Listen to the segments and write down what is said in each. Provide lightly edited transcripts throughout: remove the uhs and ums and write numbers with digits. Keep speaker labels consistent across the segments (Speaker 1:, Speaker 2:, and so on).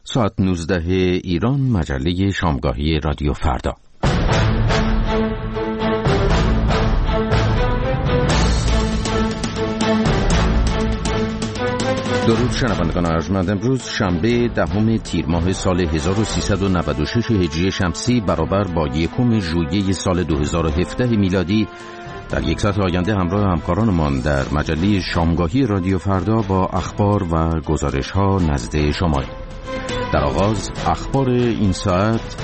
Speaker 1: ساعت 19 ایران، مجله شامگاهی رادیو فردا. درود شنوندگان ارجمند. امروز شنبه 10 تیر ماه سال 1396 هجری شمسی برابر با 1 ژوئیه سال 2017 میلادی در یک ساعت آینده همراه همکارانمان در مجله شامگاهی رادیو فردا با اخبار و گزارش ها نزد شما. در آغاز اخبار این ساعت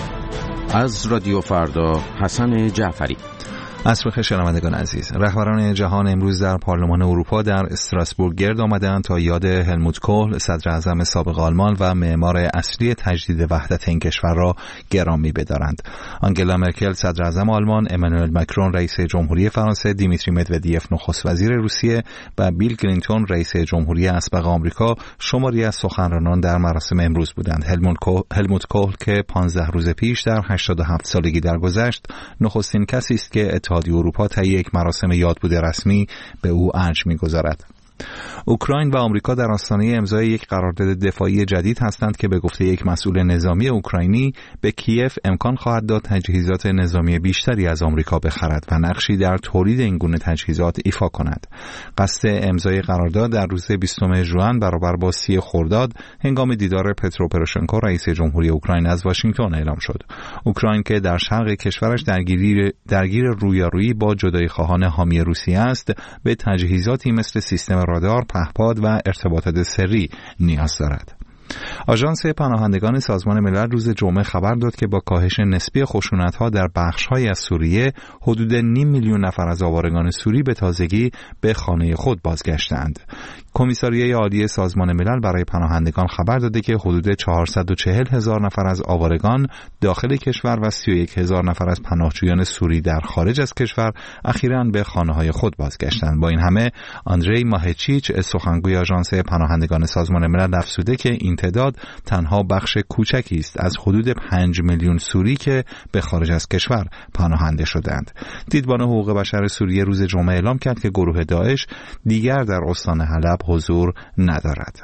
Speaker 1: از رادیو فردا. حسن جعفری.
Speaker 2: عصر بخیر شنوندگان عزیز. رهبران جهان امروز در پارلمان اروپا در استراسبورگ گرد آمدند تا یاد هلموت کوهل، صدر اعظم سابق آلمان و معمار اصلی تجدید وحدت این کشور را گرامی بدارند. آنگلا مرکل صدر اعظم آلمان، امانوئل ماکرون رئیس جمهوری فرانسه، دیمیتری مدودیف نخست وزیر روسیه و بیل کلینتون رئیس جمهوری اسبق آمریکا شماری از سخنرانان در مراسم امروز بودند. هلموت کوهل که 15 روز پیش در 87 سالگی درگذشت، نخستین کسی است که اتحادیه اروپا طی یک مراسم یادبود رسمی به او ارج می‌گذارد. اوکراین و آمریکا در آستانه امضای یک قرارداد دفاعی جدید هستند که به گفته یک مسئول نظامی اوکراینی به کیف امکان خواهد داد تجهیزات نظامی بیشتری از آمریکا بخرد و نقشی در تولید این گونه تجهیزات ایفا کند. قصد امضای قرارداد در روز 20 ژوئن برابر با 30 خرداد هنگام دیدار پترو پروشنکو رئیس جمهوری اوکراین از واشنگتن اعلام شد. اوکراین که در شرق کشورش درگیر رویارویی با جدایی خواهان حامی روسیه است، به تجهیزاتی مثل سیستم رادار، پهپاد و ارتباطات سری نیاز دارد. آژانس پناهندگان سازمان ملل روز جمعه خبر داد که با کاهش نسبی خشونت‌ها در بخش‌هایی از سوریه، حدود 5 میلیون نفر از آوارگان سوری به تازگی به خانه خود بازگشتند. کمیساریه عالی سازمان ملل برای پناهندگان خبر داده که حدود 440,000 نفر از آوارگان داخل کشور و 31,000 نفر از پناهجویان سوری در خارج از کشور اخیراً به خانه‌های خود بازگشتند. با این همه آندری ماهچیچ، سخنگوی آژانس پناهندگان سازمان ملل، افزوده که این تعداد تنها بخش کوچکی است از حدود 5 میلیون سوری که به خارج از کشور پناهنده شدند. دیدبان حقوق بشر سوریه روز جمعه اعلام کرد که گروه داعش دیگر در استان حلب حضور ندارد.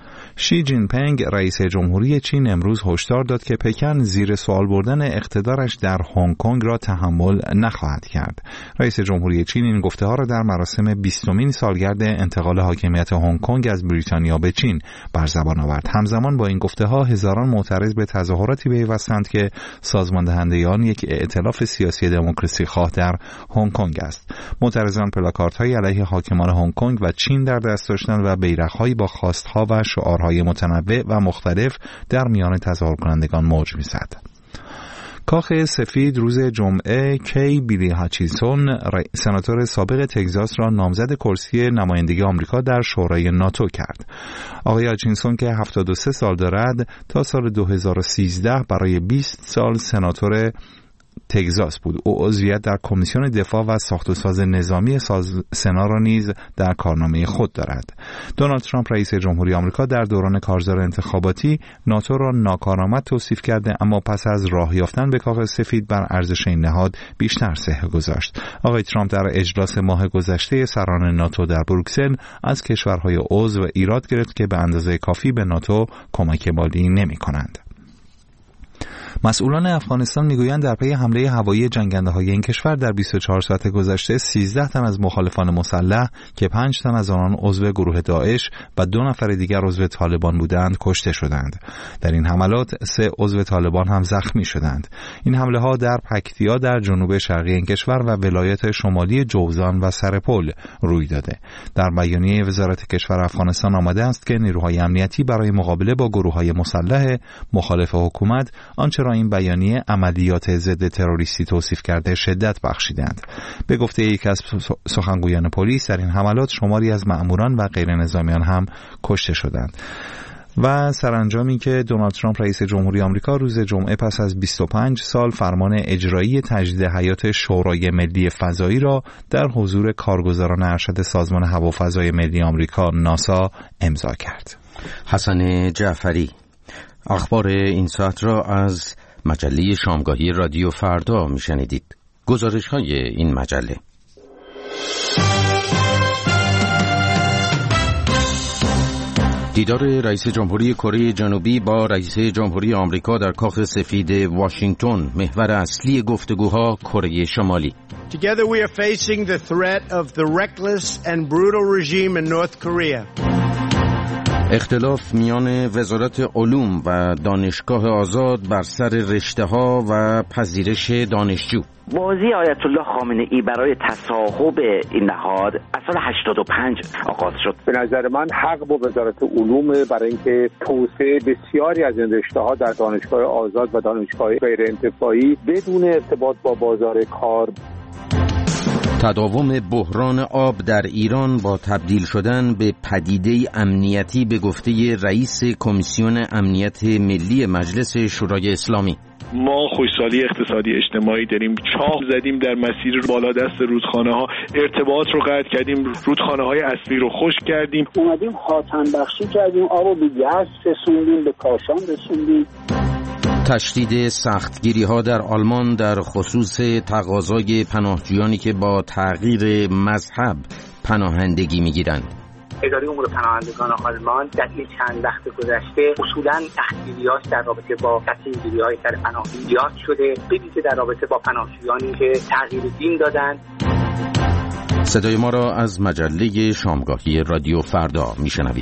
Speaker 2: شی جین پینگ رئیس جمهوری چین امروز هشدار داد که پکن زیر سوال بردن اقتدارش در هنگ کنگ را تحمل نخواهد کرد. رئیس جمهوری چین این گفته‌ها را در مراسم 20مین سالگرد انتقال حاکمیت هنگ کنگ از بریتانیا به چین بر زبان آورد. همزمان با این گفته‌ها هزاران معترض به تظاهراتی پیوستند که سازمان دهنده آن یک ائتلاف سیاسی دموکراسی خواه در هنگ کنگ است. معترضان پلاکاردهای علیه حاکمان هنگ کنگ و چین در دست داشتند و بیرق‌هایی با خواست‌ها و شعارهای متنوع و مختلف در میان تظاهر کنندگان موج می‌زد. کاخ سفید روز جمعه بیلی هاچینسون، سناتور سابق تگزاس، را نامزد کرسی نمایندگی آمریکا در شورای ناتو کرد. آقای هاچینسون که 73 سال دارد، تا سال 2013 برای 20 سال سناتور تگزاس بود. او عضویت در کمیسیون دفاع و ساخت و ساز نظامی سنا را نیز در کارنامه خود دارد. دونالد ترامپ رئیس جمهوری آمریکا در دوران کارزار انتخاباتی ناتو را ناکارآمد توصیف کرده، اما پس از راه یافتن به کاخ سفید بر ارزش این نهاد بیشتر صحه گذاشت. آقای ترامپ در اجلاس ماه گذشته سران ناتو در بروکسل از کشورهای عضو ایراد گرفت که به اندازه کافی به ناتو کمک مالی نمی‌کنند. مسئولان افغانستان میگویند در پی حمله هوایی جنگنده‌های این کشور در 24 ساعت گذشته 13 تن از مخالفان مسلح که 5 تن از آنان عضو گروه داعش و 2 نفر دیگر عضو طالبان بودند کشته شدند. در این حملات 3 عضو طالبان هم زخمی شدند. این حمله‌ها در پکتیا در جنوب شرقی این کشور و ولایت شمالی جوزان و سرپل روی داده. در بیانیه وزارت کشور افغانستان آمده است که نیروهای امنیتی برای مقابله با گروه‌های مسلح مخالف حکومت آنچه را این بیانیه عملیات ضد تروریستی توصیف کرده شدت بخشیدند. به گفته یکی از سخنگویان پلیس، در این حملات شماری از مأموران و غیر نظامیان هم کشته شدند. و سرانجامی که دونالد ترامپ رئیس جمهوری آمریکا روز جمعه پس از 25 سال فرمان اجرایی تجدید حیات شورای ملی فضایی را در حضور کارگزاران ارشد سازمان هوافضای ملی آمریکا ناسا امضا کرد.
Speaker 1: حسن جعفری. اخبار این ساعت را از مجله شامگاهی رادیو فردا میشنیدید. گزارش‌های این مجله: دیدار رئیس جمهوری کره جنوبی با رئیس جمهوری آمریکا در کاخ سفید واشنگتن محور اصلی گفتگوها کره شمالی.
Speaker 3: Together we are facing the threat of the reckless and brutal regime in North Korea.
Speaker 1: اختلاف میان وزارت علوم و دانشگاه آزاد بر سر رشته‌ها و پذیرش دانشجو.
Speaker 4: بازی آیت الله خامنه ای برای تصاحب این نهاد از سال 85 آغاز شد.
Speaker 5: به نظر من حق با وزارت علوم برای اینکه توسعه بسیاری از این رشته‌ها در دانشگاه آزاد و دانشگاه غیر انتفاعی بدون ارتباط با بازار کار.
Speaker 1: تداوم بحران آب در ایران با تبدیل شدن به پدیده امنیتی به گفته رئیس کمیسیون امنیت ملی مجلس شورای اسلامی.
Speaker 6: ما خوشحالی اقتصادی اجتماعی داریم، چاه زدیم در مسیر بالادست رودخانه ها، ارتباط رو قطع کردیم، رودخانه های اصلی رو خشک کردیم،
Speaker 7: اومدیم خاتم بخشی کردیم، آب به گرس رسوندیم، به کاشان رسوندیم.
Speaker 1: تشدید سختگیری ها در آلمان در خصوص تقاضای پناهجویانی که با تغییر مذهب پناهندگی میگیرند.
Speaker 8: اداره امور پناهندگان آلمان در این چند وقت گذشته اصولاً تحقیریات در رابطه با تصمیم‌گیری‌های سر پناهجویان زیاد شده، به‌ویژه در رابطه با پناهجویانی که تغییر دین دادند.
Speaker 1: صدای ما را از مجله شامگاهی رادیو فردا میشنوید.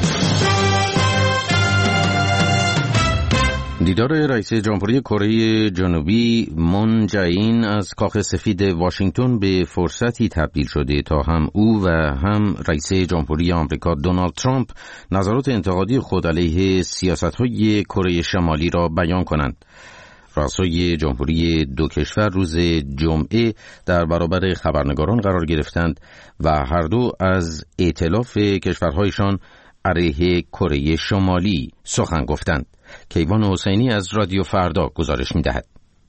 Speaker 1: دیدار رئیس جمهوری کره جنوبی مون جه-این از کاخ سفید واشنگتن به فرصتی تبدیل شده تا هم او و هم رئیس جمهوری آمریکا دونالد ترامپ نظرات انتقادی خود علیه سیاست‌های کره شمالی را بیان کنند. رؤسای جمهوری دو کشور روز جمعه در برابر خبرنگاران قرار گرفتند و هر دو از ائتلاف کشورهایشان علیه کره شمالی سخن گفتند. کیوان حسینی از رادیو فردا گزارش می‌دهد.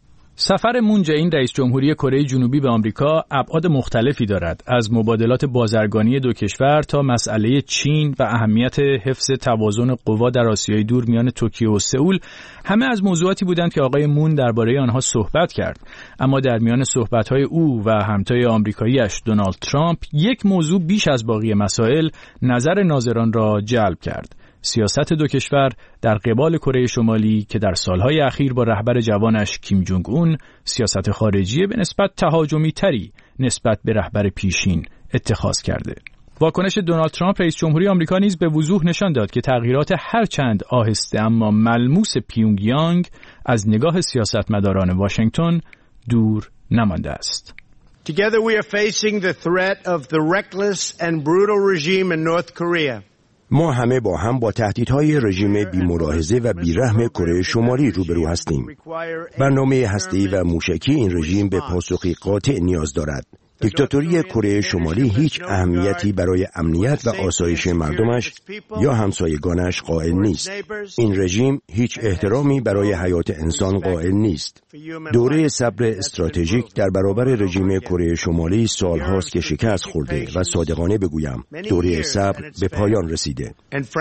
Speaker 9: سفر مون جه-این رئیس جمهوری کره جنوبی به آمریکا ابعاد مختلفی دارد، از مبادلات بازرگانی دو کشور تا مسئله چین و اهمیت حفظ توازن قوا در آسیای دور میان توکیو و سئول. همه از موضوعاتی بودند که آقای مون درباره آنها صحبت کرد، اما در میان صحبت‌های او و همتای آمریکایی‌اش دونالد ترامپ یک موضوع بیش از باقی مسائل نظر ناظران را جلب کرد: سیاست دو کشور در قبال کره شمالی که در سالهای اخیر با رهبر جوانش کیم جونگ اون سیاست خارجی به نسبت تهاجمی تری نسبت به رهبر پیشین اتخاذ کرده. واکنش دونالد ترامپ رئیس جمهوری آمریکا نیز به وضوح نشان داد که تغییرات هرچند آهسته اما ملموس پیونگیانگ از نگاه سیاستمداران واشنگتن دور نمانده است.
Speaker 3: Together we are facing the threat of the reckless and brutal regime in North Korea.
Speaker 10: ما همه با هم با تهدیدهای رژیم بی‌ملاحظه و بی‌رحم کره شمالی روبرو هستیم. برنامه هسته‌ای و موشکی این رژیم به پاسخی قاطع نیاز دارد. دیکتاتوری کره شمالی هیچ اهمیتی برای امنیت و آسایش مردمش یا همسایگانش قائل نیست. این رژیم هیچ احترامی برای حیات انسان قائل نیست. دوره صبر استراتژیک در برابر رژیم کره شمالی سالهاست که شکست خورده و صادقانه بگویم دوره صبر به پایان رسیده.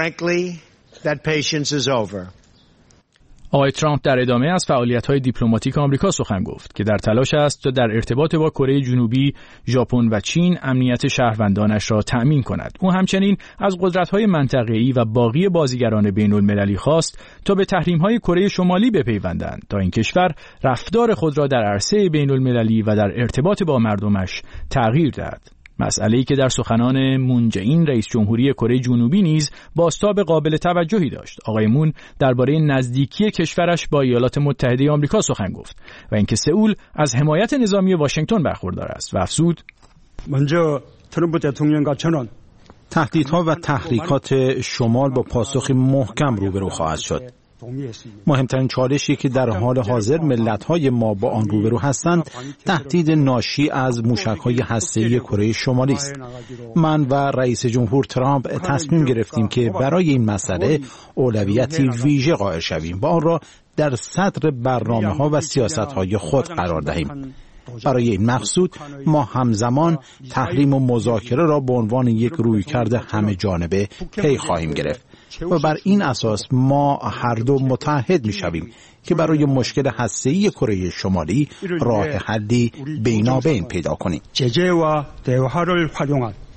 Speaker 9: آقای ترامپ در ادامه از فعالیت‌های دیپلماتیک آمریکا سخن گفت که در تلاش است تا در ارتباط با کره جنوبی، ژاپن و چین امنیت شهروندانش را تأمین کند. او همچنین از قدرت‌های منطقه‌ای و باقی بازیگران بین‌المللی خواست تا به تحریم‌های کره شمالی بپیوندند تا این کشور رفتار خود را در عرصه بین‌المللی و در ارتباط با مردمش تغییر دهد. مسئله‌ای که در سخنان مون جه-این رئیس جمهوری کره جنوبی نیز بازتاب قابل توجهی داشت. آقای مون درباره نزدیکی کشورش با ایالات متحده آمریکا سخن گفت و اینکه سئول از حمایت نظامی واشنگتن برخوردار است و افزود:
Speaker 11: 먼저 트럼프 대통령과 저는 تهدیدها و تحریکات شمال با پاسخی محکم روبرو خواهد شد. مهمترین چالشی که در حال حاضر ملت‌های ما با آن روبرو هستند تهدید ناشی از موشک‌های هسته‌ای کره شمالی است. من و رئیس جمهور ترامپ تصمیم گرفتیم که برای این مسئله اولویتی ویژه قائل شویم و آن را در صدر برنامه‌ها و سیاست‌های خود قرار دهیم. برای این مقصود ما همزمان تحریم و مذاکره را به عنوان یک رویکرد همه جانبه پی خواهیم گرفت و بر این اساس ما هر دو متحد می‌شویم که برای مشکل هسته‌ای کره شمالی راه حلی بینابین پیدا کنیم.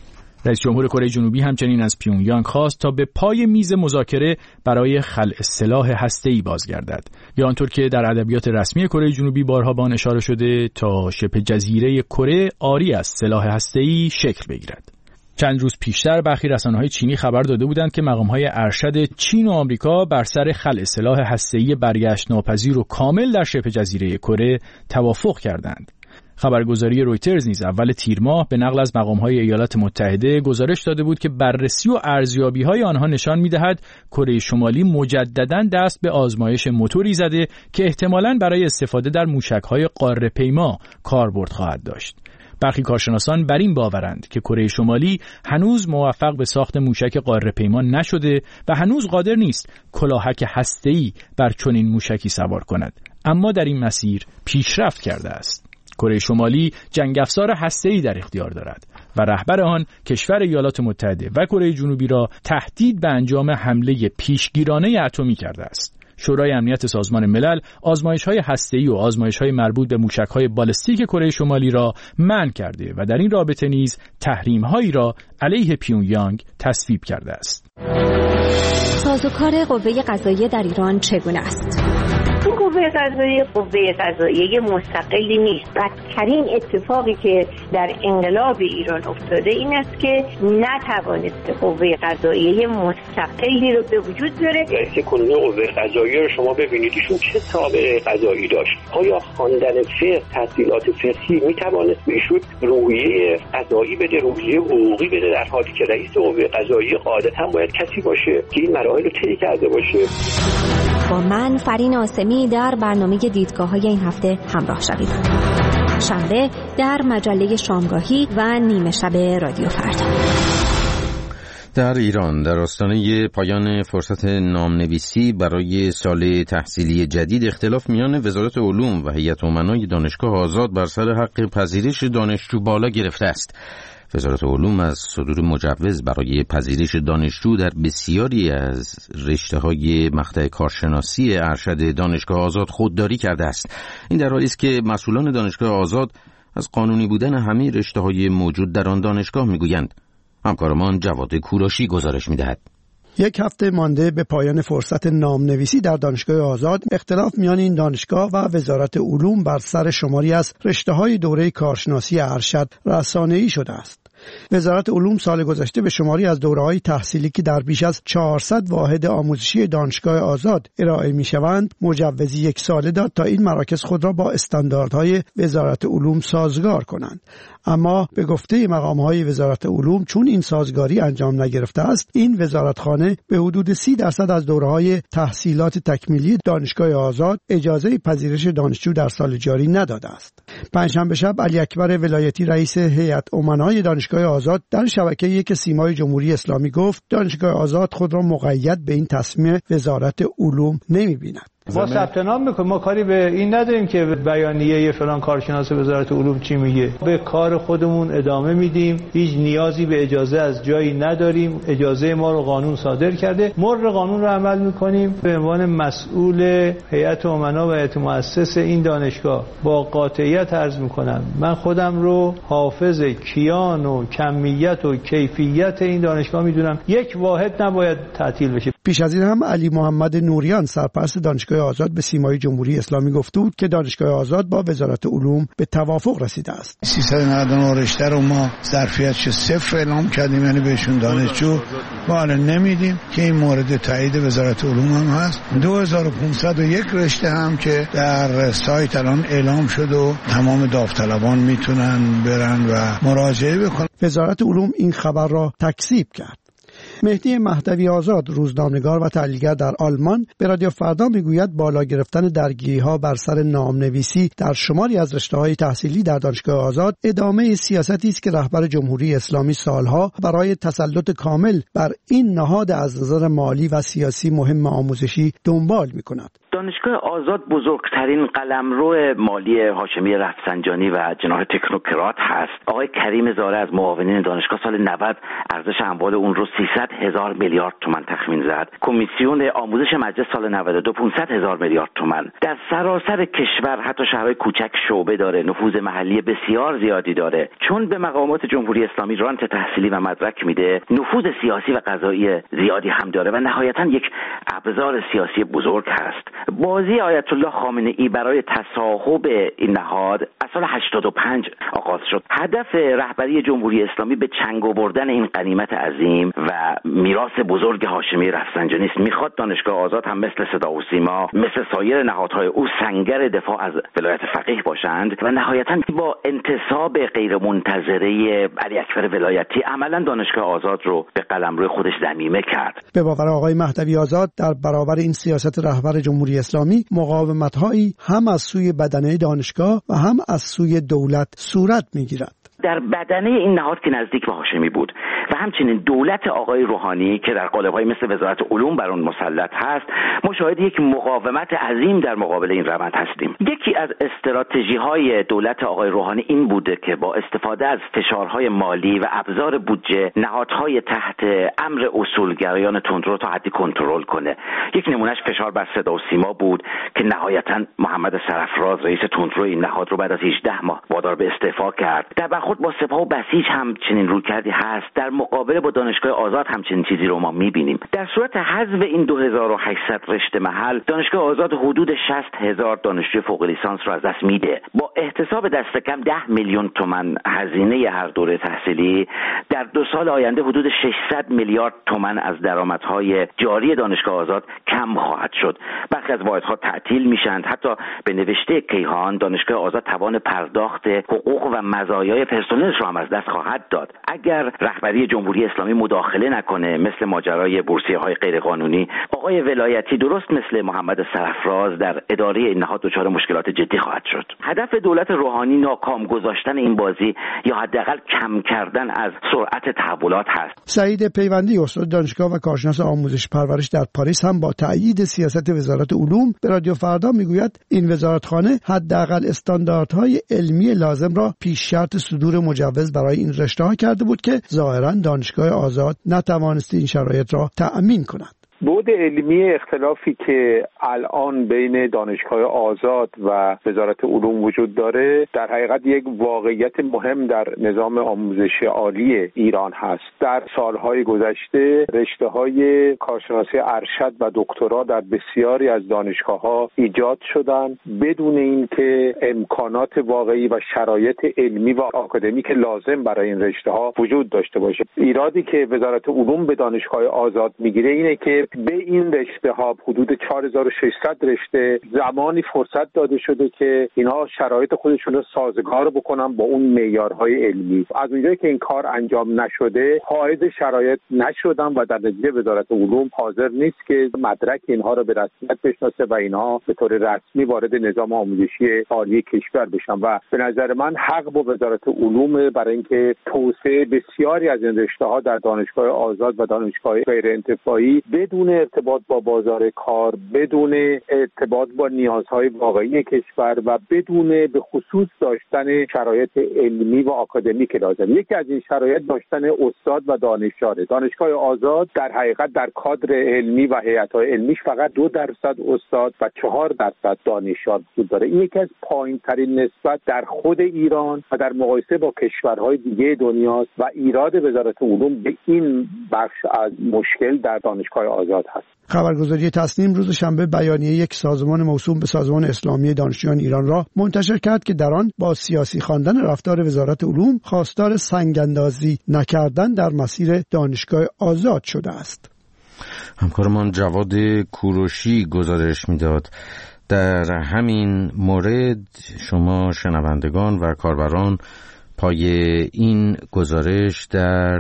Speaker 9: رئیس جمهور کره جنوبی همچنین از پیونگیانگ خواست تا به پای میز مذاکره برای خلع سلاح هسته‌ای بازگردد. یا آنطور که در ادبیات رسمی کره جنوبی بارها به آن اشاره شده، تا شبه جزیره کره عاری از سلاح هسته‌ای شکل بگیرد. چند روز پیشتر برخی رسانه‌های چینی خبر داده بودند که مقام‌های ارشد چین و آمریکا بر سر خلع سلاح هسته‌ای برگشت ناپذیر و کامل در شبه جزیره کره توافق کردند. خبرگزاری رویترز نیز اول تیر ماه به نقل از مقام‌های ایالات متحده گزارش داده بود که بررسی و ارزیابی‌های آنها نشان می‌دهد کره شمالی مجدداً دست به آزمایش موتوری زده که احتمالاً برای استفاده در موشک‌های قاره‌پیما کاربرد خواهد داشت. برخی کارشناسان بر این باورند که کره شمالی هنوز موفق به ساخت موشک قاره‌پیما نشده و هنوز قادر نیست کلاهک هسته‌ای بر چنین موشکی سوار کند، اما در این مسیر پیشرفت کرده است. کره شمالی جنگ افزار هسته‌ای در اختیار دارد و رهبر آن کشور ایالات متحده و کره جنوبی را تهدید به انجام حمله پیشگیرانه اتمی کرده است. شورای امنیت سازمان ملل آزمایش‌های هسته‌ای و آزمایش‌های مربوط به موشک‌های بالستیک کره شمالی را منع کرده و در این رابطه نیز تحریم‌هایی را علیه پیونگیانگ تصویب کرده است.
Speaker 12: سازوکار قوه قضاییه در ایران چگونه است؟
Speaker 13: قوه قضاییه مستقلی نیست. بدترین اتفاقی که در انقلاب ایران افتاده این است که نتوانست قوه قضاییه مستقلی رو به وجود بیاره.
Speaker 14: رئیس کل قوه قضاییه رو شما ببینید ایشون چه سابقه قضایی داشت. آیا خواندن فقه، تحصیلات فقهی میتوانست به ایشون روحیه قضایی بده، روحیه حقوقی بده، در حالی که رئیس قوه قضاییه قاعدتاً باید کسی باشه که این مراحل رو طی کرده باشه.
Speaker 12: با من فرین آسمی در برنامه دیدگاه‌های این هفته همراه شوید. شنبه در مجله شامگاهی و نیمه شب رادیو فردا.
Speaker 1: در ایران در آستانه پایان فرصت نامنویسی برای سال تحصیلی جدید اختلاف میان وزارت علوم و هیئت امنای دانشگاه آزاد بر سر حق پذیرش دانشجو بالا گرفته است. وزارت علوم از صدور مجوز برای پذیرش دانشجو در بسیاری از رشته‌های مقطع کارشناسی ارشد دانشگاه آزاد خودداری کرده است. این در حالی است که مسئولان دانشگاه آزاد از قانونی بودن همه رشته‌های موجود در آن دانشگاه می‌گویند. همکارمان جواد کوراشی گزارش می‌دهد.
Speaker 15: یک هفته مانده به پایان فرصت نامنویسی در دانشگاه آزاد، اختلاف میان این دانشگاه و وزارت علوم بر سر شماری از رشته‌های دوره کارشناسی ارشد رسانه‌ای شده است. وزارت علوم سال گذشته به شماری از دوره‌های تحصیلی که در بیش از 400 واحد آموزشی دانشگاه آزاد ارائه می‌شوند مجوزی 1 ساله داد تا این مراکز خود را با استانداردهای وزارت علوم سازگار کنند. اما به گفته مقام‌های وزارت علوم چون این سازگاری انجام نگرفته است، این وزارتخانه به حدود 30% از دوره‌های تحصیلات تکمیلی دانشگاه آزاد اجازه پذیرش دانشجو در سال جاری نداده است. پنجشنبه شب علی اکبر ولایتی رئیس هیئت امنای دانشگاه آزاد در شبکه یک سیمای جمهوری اسلامی گفت دانشگاه آزاد خود را مقید به این تصمیم وزارت علوم نمی‌بیند.
Speaker 16: ما ثبت نام میکنیم، ما کاری به این نداریم که بیانیه فلان کارشناس وزارت علوم چی میگه. به کار خودمون ادامه میدیم، هیچ نیازی به اجازه از جایی نداریم. اجازه ما رو قانون صادر کرده، مر قانون رو عمل میکنیم. به عنوان مسئول هیئت امنا و هیئت مؤسس این دانشگاه با قاطعیت عرض میکنم من خودم رو حافظ کیان و کمیت و کیفیت این دانشگاه میدونم. یک واحد نباید تعطیل بشه.
Speaker 15: پیش از این هم علی محمد نوریان سرپرست دانشگاه آزاد به سیمای جمهوری اسلامی گفته بود که دانشگاه آزاد با وزارت علوم به توافق رسیده است.
Speaker 17: 399 رشته رو ما ظرفیتش 0 اعلام کردیم، یعنی بهشون دانشجو بالا نمیدیم که این مورد تایید وزارت علوم هم هست. 2501 رشته هم که در سایت الان اعلام شد و تمام داوطلبان میتونن برن و مراجعه بکنن. وزارت علوم این خبر را تکذیب کرد. مهدی مهدوی آزاد روزنامه‌نگار و تحلیلگر در آلمان به رادیو فردا میگوید بالا گرفتن درگیری‌ها بر سر نامنویسی در شماری از رشته‌های تحصیلی در دانشگاه آزاد ادامه سیاستی است که رهبر جمهوری اسلامی سالها برای تسلط کامل بر این نهاد از نظر مالی و سیاسی مهم آموزشی دنبال می‌کند.
Speaker 4: دانشگاه آزاد بزرگترین قلمرو مالی هاشمی رفسنجانی و جناح تکنوکرات هست. آقای کریم زاره از معاونین دانشگاه سال 90 ارزش اموال اون رو 300,000 میلیارد تومان تخمین زد. کمیسیون آموزش مجلس سال 92 500,000 میلیارد تومان. در سراسر کشور حتی شهرهای کوچک شعبه داره، نفوذ محلی بسیار زیادی داره. چون به مقامات جمهوری اسلامی رانت تحصیلی و مدرک میده، نفوذ سیاسی و قضایی زیادی هم داره و نهایتاً یک ابزار سیاسی بزرگ هست. بازی آیت الله خامنه‌ای برای تصاحب این نهاد از سال 85 آغاز شد. هدف رهبری جمهوری اسلامی به چنگ آوردن این غنیمت عظیم و میراث بزرگ هاشمی رفسنجانی است. میخواد دانشگاه آزاد هم مثل صدا و سیما، مثل سایر نهادهای او سنگر دفاع از ولایت فقیه باشند و نهایتاً با انتصاب غیرمنتظره علی اکبر ولایتی عملاً دانشگاه آزاد رو به قلمرو خودش ضمیمه کرد.
Speaker 15: به باور آقای مهدوی آزاد در برابر این سیاست رهبر جمهوری اسلامی مقاومت‌هایی هم از سوی بدنه دانشگاه و هم از سوی دولت صورت می‌گیرد.
Speaker 4: در بدنه این نهاد که نزدیک به هاشمی بود و همچنین دولت آقای روحانی که در قالب‌های مثل وزارت علوم بر اون مسلط هست، ما شاهد یک مقاومت عظیم در مقابل این روند هستیم. یکی از استراتژی‌های دولت آقای روحانی این بوده که با استفاده از فشارهای مالی و ابزار بودجه نهادهای تحت امر اصولگرایان تندرو تا حدی کنترل کنه. یک نمونهش فشار بر صدا و سیما بود که نهایتاً محمد سرفراز رئیس تندرو این نهاد رو بعد از 18 ماه وادار به استعفا کرد. در برخورد با سپاه و بسیج هم چنین رویکردی هست. در مقابله با دانشگاه آزاد هم چنین چیزی رو ما می‌بینیم. در صورت حذف این 2800 رشته محل، دانشگاه آزاد حدود 60,000 دانشجوی فوق لیسانس رو از دست میده. با احتساب دست کم 10 میلیون تومان هزینه هر دوره تحصیلی، در 2 سال آینده حدود 600 میلیارد تومان از درآمدهای جاری دانشگاه آزاد کم خواهد شد. برخی از واحدها تعطیل میشند. حتی به نوشته کیهان دانشگاه آزاد توان پرداخت حقوق و مزایای پرسنلش رو هم از دست خواهد داد. اگر رهبری جمهوری اسلامی مداخله نکنه، مثل ماجرای بورسیه‌های غیرقانونی، آقای ولایتی درست مثل محمد سرفراز در اداره این نهاد دچار مشکلات جدی خواهد شد. هدف دولت روحانی ناکام گذاشتن این بازی یا حداقل کم کردن از سرعت تحولات هست.
Speaker 15: سعید پیوندی استاد دانشگاه و کارشناس آموزش پرورش در پاریس هم با تأیید سیاست وزارت علوم به رادیو فردا میگوید این وزارتخانه حداقل استانداردهای علمی لازم را پیش شرط صدور مجوز برای این رشته‌ها کرده بود که ظاهراً دانشگاه آزاد نتوانست این شرایط را تأمین کند.
Speaker 5: بعد علمی اختلافی که الان بین دانشگاه آزاد و وزارت علوم وجود داره در حقیقت یک واقعیت مهم در نظام آموزش عالی ایران هست. در سالهای گذشته رشته‌های کارشناسی ارشد و دکترا در بسیاری از دانشگاه‌ها ایجاد شدن بدون اینکه امکانات واقعی و شرایط علمی و آکادمیک لازم برای این رشته‌ها وجود داشته باشه. ایرادی که وزارت علوم به دانشگاه آزاد میگیره اینه که به این رشته ها حدود 4600 رشته زمانی فرصت داده شده که اینها شرایط خودشون رو سازگار بکنن با اون معیارهای علمی. از اونجایی که این کار انجام نشده، حائز شرایط نشدن و در نتیجه وزارت علوم حاضر نیست که مدرک اینها رو به رسمیت بشناسه و اینها به طور رسمی وارد نظام آموزشی عالی کشور بشن و به نظر من حق با وزارت علوم برای اینکه توسعه بسیاری از این رشته ها در دانشگاه آزاد و دانشگاه غیر انتفاعی بدون ارتباط با بازار کار، بدون ارتباط با نیازهای واقعی کشور و بدون به خصوص داشتن شرایط علمی و آکادمیک لازم. یکی از این شرایط داشتن استاد و دانشجوه. دانشگاه آزاد در حقیقت در کادر علمی و هیئت‌های علمیش فقط 2% استاد و 4% دانشجو وجود داره. این یکی از پایین‌ترین نسبت در خود ایران و در مقایسه با کشورهای دیگه دنیاست و ایراد وزارت علوم به این بخش از مشکل در دانشگاه آزاد هست.
Speaker 15: خبرگزاری تصنیم روز شنبه بیانیه یک سازمان موسوم به سازمان اسلامی دانشجویان ایران را منتشر کرد که در آن با سیاسی خواندن رفتار وزارت علوم خواستار سنگ‌اندازی نکردن در مسیر دانشگاه آزاد شده است.
Speaker 1: همکارمان جواد کوروشی گزارش می‌داد. در همین مورد شما شنوندگان و کاربران پای این گزارش در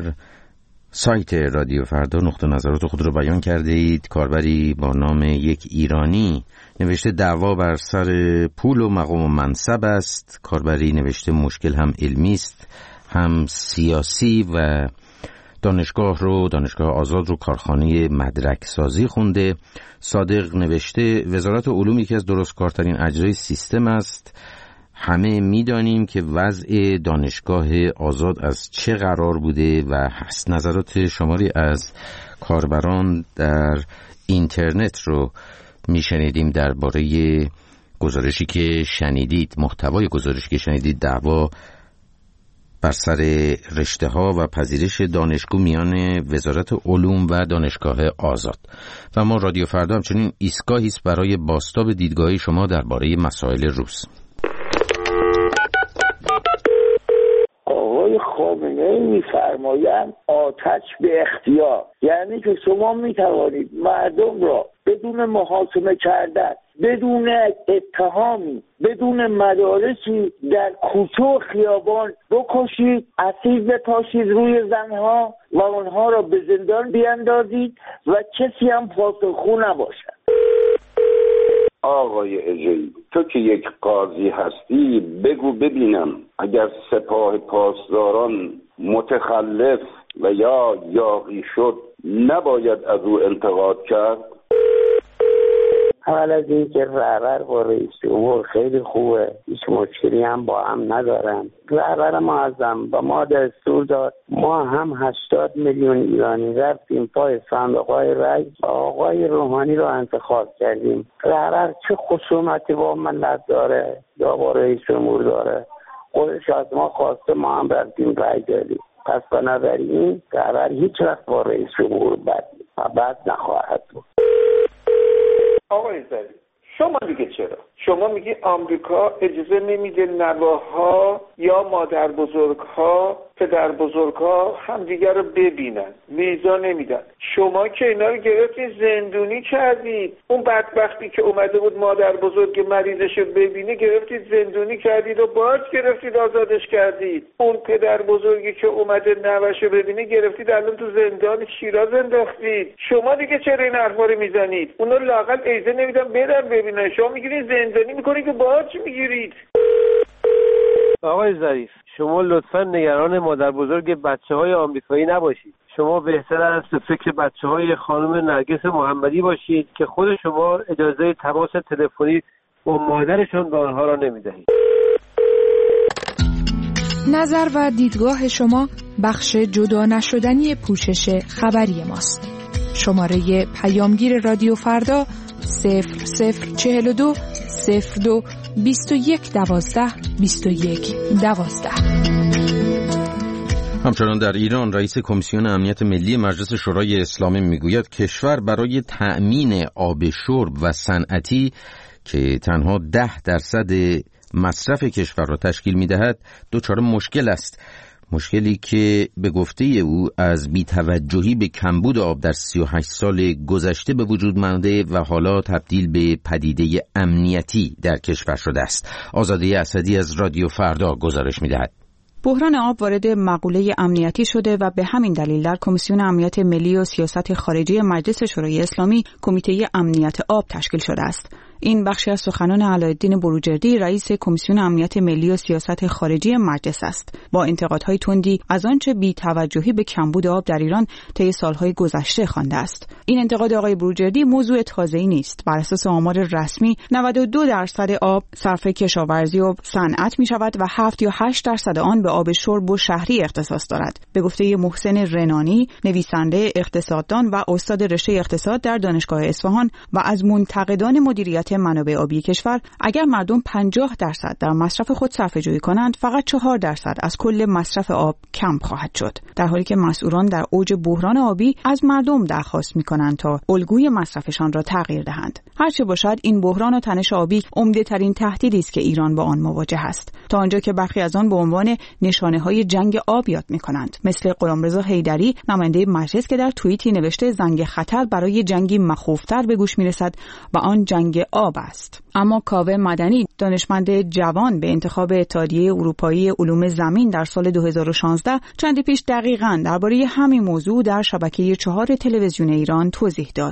Speaker 1: سایت رادیو فردا نقطه نظرات خود رو بیان کرده اید. کاربری با نام یک ایرانی نوشته دعوا بر سر پول و مقام و منصب است. کاربری نوشته مشکل هم علمی است هم سیاسی و دانشگاه آزاد رو کارخانه مدرک سازی خونده. صادق نوشته وزارت علوم یکی از درستکارترین اجزای سیستم است. همه میدانیم که وضع دانشگاه آزاد از چه قرار بوده و هست. نظرات شماری از کاربران در اینترنت رو میشنیدیم درباره گزارشی که شنیدید، محتوای گزارشی که شنیدید، دعوا بر سر رشته ها و پذیرش دانشگاه میان وزارت علوم و دانشگاه آزاد. و ما رادیو فردا همچنین ایستگاهی است برای بازتاب دیدگاه شما درباره مسائل روز.
Speaker 7: آقای خامنه‌ای می‌فرمایند آتش به اختیار، یعنی که شما می‌توانید مردم را بدون محاکمه کردن، بدون اتهامی، بدون مدارکی در کوچه و خیابان بکشید، اسیر بپاشید روی زنها و آنها را به زندان بیاندازید و کسی هم پاسخگو نباشد.
Speaker 18: آقای اجایی، تو که یک قاضی هستی بگو ببینم اگر سپاه پاسداران متخلف و یا یاغی شد نباید از او انتقاد کرد؟
Speaker 7: اول از این که رهبر با رئیس جمهور خیلی خوبه، هیچ مشکلی هم با هم ندارن. رهبر معظم با ما دستور داد، ما هم 80 میلیون ایرانی رفتیم پای صندوق‌های رای و آقای روحانی رو انتخاب کردیم. رهبر چه خصومتی با ملت داره یا با رئیس جمهور داره؟ خودش از ما خواسته، ما هم رفتیم رای دادیم. پس بنابراین رهبر هیچ وقت با رئیس جمهور بد نخواهد بود.
Speaker 14: آقای ظریف، شما دیگه چرا؟ شما میگی آمریکا اجازه نمیده نواها یا مادر بزرگها، پدر بزرگها همدیگر رو ببینن، ویزا نمیدن. شما که اینا رو گرفتید زندونی کردید. اون بدبختی که اومده بود مادر بزرگ مریضش رو ببینه گرفتید زندونی کردید و باز گرفتید آزادش کردید. اون پدر بزرگی که اومده نوش رو ببینه گرفتید الان تو زندان شیراز انداختید. شما دیگه چرا این حرفا رو میزنید؟ اونا لااقل اجازه نمیدن برن ببینن، شما میگیرید زندانی میکنید که باز میگیرید.
Speaker 19: آقای ظریف، شما لطفاً نگران مادر بزرگ بچه‌های آمریکایی نباشید. شما بهتر است فکر بچه‌های خانم نرگس محمدی باشید که خود شما اجازه تماس تلفنی با مادرشون به آنها را نمی‌دهید.
Speaker 20: نظر و دیدگاه شما بخش جدا نشدنی پوشش خبری ماست. شماره پیامگیر رادیو فردا 0042 02 21 12 21 12.
Speaker 1: همچنان در ایران رئیس کمیسیون امنیت ملی مجلس شورای اسلامی میگوید کشور برای تأمین آب شرب و صنعتی که تنها 10% مصرف کشور را تشکیل می‌دهد دچار مشکل است. مشکلی که به گفته او از بی‌توجهی به کمبود آب در 38 سال گذشته به وجود مانده و حالا تبدیل به پدیده امنیتی در کشور شده است. آزاده اسدی از رادیو فردا گزارش می‌دهد.
Speaker 21: بحران آب وارد مقوله امنیتی شده و به همین دلیل در کمیسیون امنیت ملی و سیاست خارجی مجلس شورای اسلامی کمیته امنیت آب تشکیل شده است. این بخشی از سخنان علایالدین بروجردی رئیس کمیسیون امنیت ملی و سیاست خارجی مجلس است. با انتقادهای تندی از آنچه بی‌توجهی به کمبود آب در ایران طی سالهای گذشته خوانده است. این انتقاد آقای بروجردی موضوع تازه‌ای نیست. بر اساس آمار رسمی 92% آب صرف کشاورزی و صنعت می‌شود و 7 یا 8% آن به آب شرب و شهری اختصاص دارد. به گفته محسن رنانی، نویسنده، اقتصاددان و استاد رشته اقتصاد در دانشگاه اصفهان و از منتقدان مدیریت منابع آبی کشور، اگر مردم 50% در مصرف خود صرفه‌جویی کنند، فقط 4% از کل مصرف آب کم خواهد شد. در حالی که مسئولان در اوج بحران آبی از مردم درخواست می‌کنند تا الگوی مصرفشان را تغییر دهند. هرچه باشد این بحران و تنش آبی عمده‌ترین تهدیدی است که ایران با آن مواجه است. تا آنجا که برخی از آن به عنوان نشانه‌های جنگ آب یاد می‌کنند، مثل غلامرضا حیدری نماینده مجلس که در توییتی نوشته زنگ خطر برای جنگی مخوفتر به گوش می‌رسد و آن جنگ آب است. اما کاوه مدنی، دانشمند جوان به انتخاب اتحادیه اروپایی علوم زمین در سال 2016، چندی پیش دقیقاً درباره همین موضوع در شبکه 4 تلویزیون ایران توضیح داد.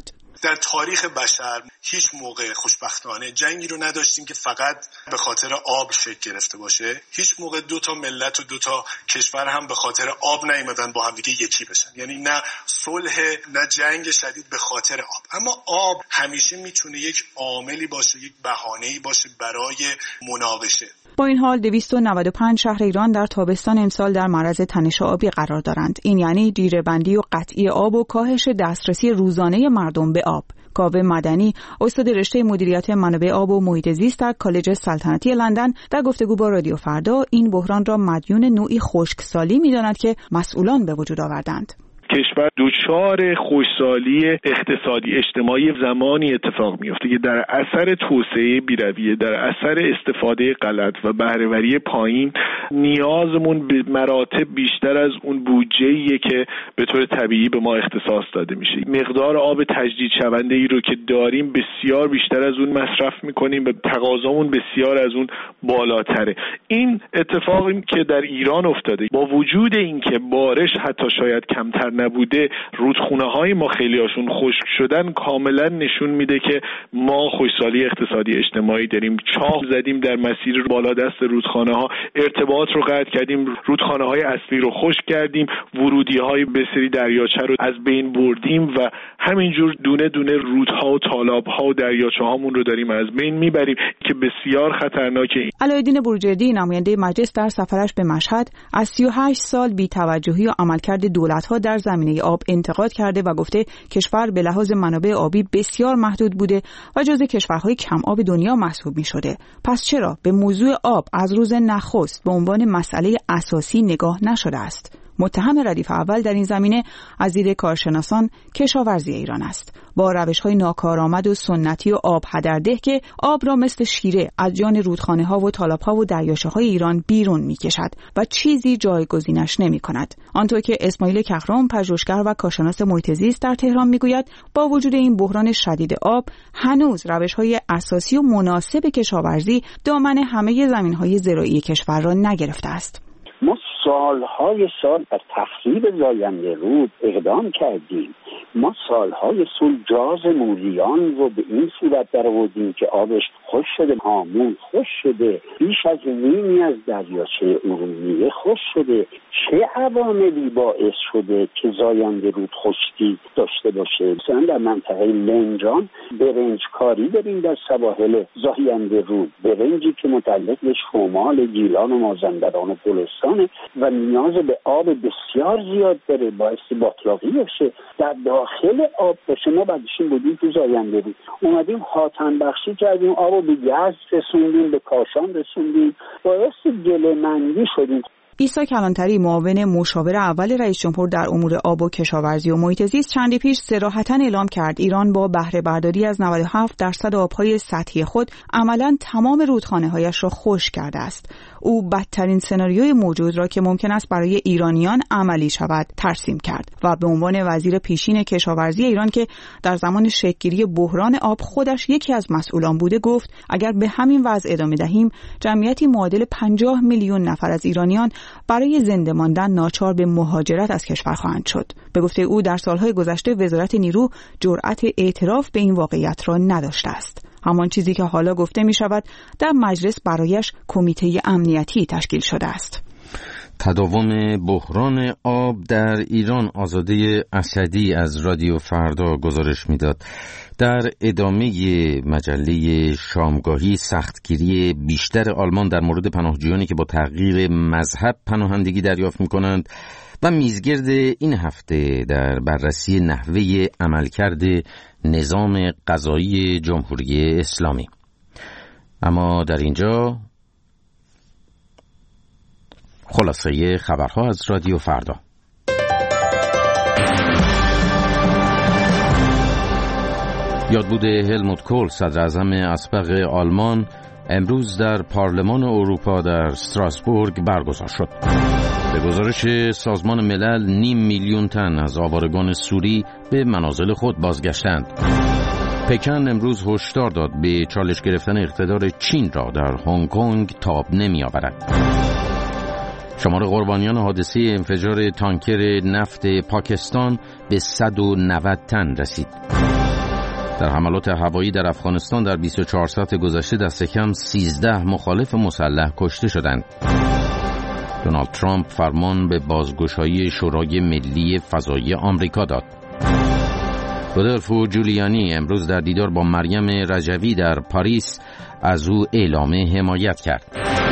Speaker 2: در تاریخ بشر هیچ موقع خوشبختانه جنگی رو نداشتیم که فقط به خاطر آب شکل گرفته باشه. هیچ موقع دو تا ملت و دو تا کشور هم به خاطر آب نیومدن با هم دیگه یکی بشن، یعنی نه صلح نه جنگ شدید به خاطر آب. اما آب همیشه میتونه یک عاملی باشه، یک بهانه‌ای باشه برای مناقشه.
Speaker 21: با این حال 295 شهر ایران در تابستان امسال در معرض تنش آبی قرار دارند. این یعنی جیره‌بندی و قطعی آب و کاهش دسترسی روزانه مردم به آب. کاوه مدنی، استاد رشته مدیریت منابع آب و محیط زیست در کالج سلطنتی لندن، در گفتگو با رادیو فردا این بحران را مدیون نوعی خشکسالی می‌داند که مسئولان به وجود آوردند.
Speaker 6: کشور دچار خشکسالی اقتصادی اجتماعی زمانی اتفاق میفته که در اثر توسعه بی‌رویه، در اثر استفاده غلط و بهره‌وری پایین نیازمون به مراتب بیشتر از اون بودجه‌ایه که به طور طبیعی به ما اختصاص داده میشه. مقدار آب تجدید شونده ای رو که داریم بسیار بیشتر از اون مصرف میکنیم و تقاضامون بسیار از اون بالاتره. این اتفاقی که در ایران افتاده با وجود اینکه بارش حتی شاید کمتر نبوده، رودخونه‌های ما خیلی‌هاشون خشک شدن، کاملا نشون میده که ما خشکسالی اقتصادی اجتماعی داریم. چاه زدیم در مسیر بالادست رودخانه‌ها، ارتباط رو قطع کردیم، رودخانه‌های اصلی رو خشک کردیم، ورودی‌های به سری دریاچه رو از بین بردیم و همینجور دونه دونه رودها و تالاب‌ها و دریاچه‌هامون رو داریم از بین میبریم که بسیار خطرناکه.
Speaker 21: علایالدین بروجردی، نماینده مجلس، در سفرش به مشهد از 38 سال بی‌توجهی و عملکرد دولت‌ها در زمینه آب انتقاد کرده و گفته کشور به لحاظ منابع آبی بسیار محدود بوده و جزو کشورهای کم آب دنیا محسوب می‌شده. پس چرا به موضوع آب از روز نخست به عنوان مسئله اساسی نگاه نشده است؟ متهم ردیف اول در این زمینه از دید کارشناسان کشاورزی ایران است، با روش‌های ناکارآمد و سنتی و آب هدرده که آب را مثل شیره از جان رودخانه‌ها و تالاب‌ها و دریاچه‌های ایران بیرون می‌کشد و چیزی جایگزینش نمی‌کند. آنطور که اسماعیل کهرام، پژوهشگر و کارشناس محیط زیست در تهران می‌گوید، با وجود این بحران شدید آب، هنوز روش‌های اساسی و مناسب کشاورزی دامن همه زمین‌های زراعی کشور را نگرفته است.
Speaker 22: ما سالهای سال از تخریب زاینده رود اقدام کردیم. ما سالهای سال جاز مولیان رو به این صورت درآوردیم که آبش خوش شده، هامون خوش شده، بیش از نیمی از دریاچه ارومیه خوش شده. چه عواملی باعث شده که زاینده رود خشکی داشته باشه؟ مثلا در منطقه لنجان برنجکاری داریم در سواحل زاینده رود، برنجی که متعلق به شمال گیلان و مازندران و گلستان و نیاز به آب بسیار زیاد داره، باعث باتلاقی بشه. در داخل آب باشه، ما بعدشون بودیم تو زاینده رود، اومدیم حاتم بخشی کردیم، آب رو به یزد رسوندیم، به کاشان رسوندیم، باعث گله‌مندی شدیم.
Speaker 21: عیسی کلانتری، معاون مشاور اول رئیس جمهور در امور آب و کشاورزی و محیط زیست، چندی پیش صراحتاً اعلام کرد ایران با بهره برداری از 97% آبهای سطحی خود عملاً تمام رودخانه‌هایش را خشک کرده است. او بدترین سناریوی موجود را که ممکن است برای ایرانیان عملی شود ترسیم کرد و به عنوان وزیر پیشین کشاورزی ایران که در زمان شکل‌گیری بحران آب خودش یکی از مسئولان بوده گفت اگر به همین وضع ادامه دهیم جمعیتی معادل 50 میلیون نفر از ایرانیان برای زنده ماندن ناچار به مهاجرت از کشور خواهند شد. به گفته او در سالهای گذشته وزارت نیرو جرأت اعتراف به این واقعیت را نداشته است. همان چیزی که حالا گفته می شود در مجلس برایش کمیته امنیتی تشکیل شده است.
Speaker 1: تداوم بحران آب در ایران. آزاده اسدی از رادیو فردا گزارش میداد. در ادامه مجله شامگاهی، سختگیری بیشتر آلمان در مورد پناهجویانی که با تغییر مذهب پناهندگی دریافت می‌کنند و میزگرد این هفته در بررسی نحوه عملکرد نظام قضایی جمهوری اسلامی. اما در اینجا خلاصه خبرها از رادیو فردا. یادبود هلموت کول، صدر اعظم اسبق آلمان، امروز در پارلمان اروپا در استراسبورگ برگزار شد. به گزارش سازمان ملل 500,000 میلیون تن از آوارگان سوری به منازل خود بازگشتند. پکن امروز هشدار داد به چالش گرفتن اقتدار چین را در هنگ کنگ تاب نمی آورد. شمار قربانیان حادثه انفجار تانکر نفت پاکستان به 190 تن رسید. در حملات هوایی در افغانستان در 24 ساعت گذشته دست کم 13 مخالف مسلح کشته شدند. دونالد ترامپ فرمان به بازگشایی شورای ملی فضایی آمریکا داد. رودولفو جولیانی امروز در دیدار با مریم رجوی در پاریس از او اعلام حمایت کرد.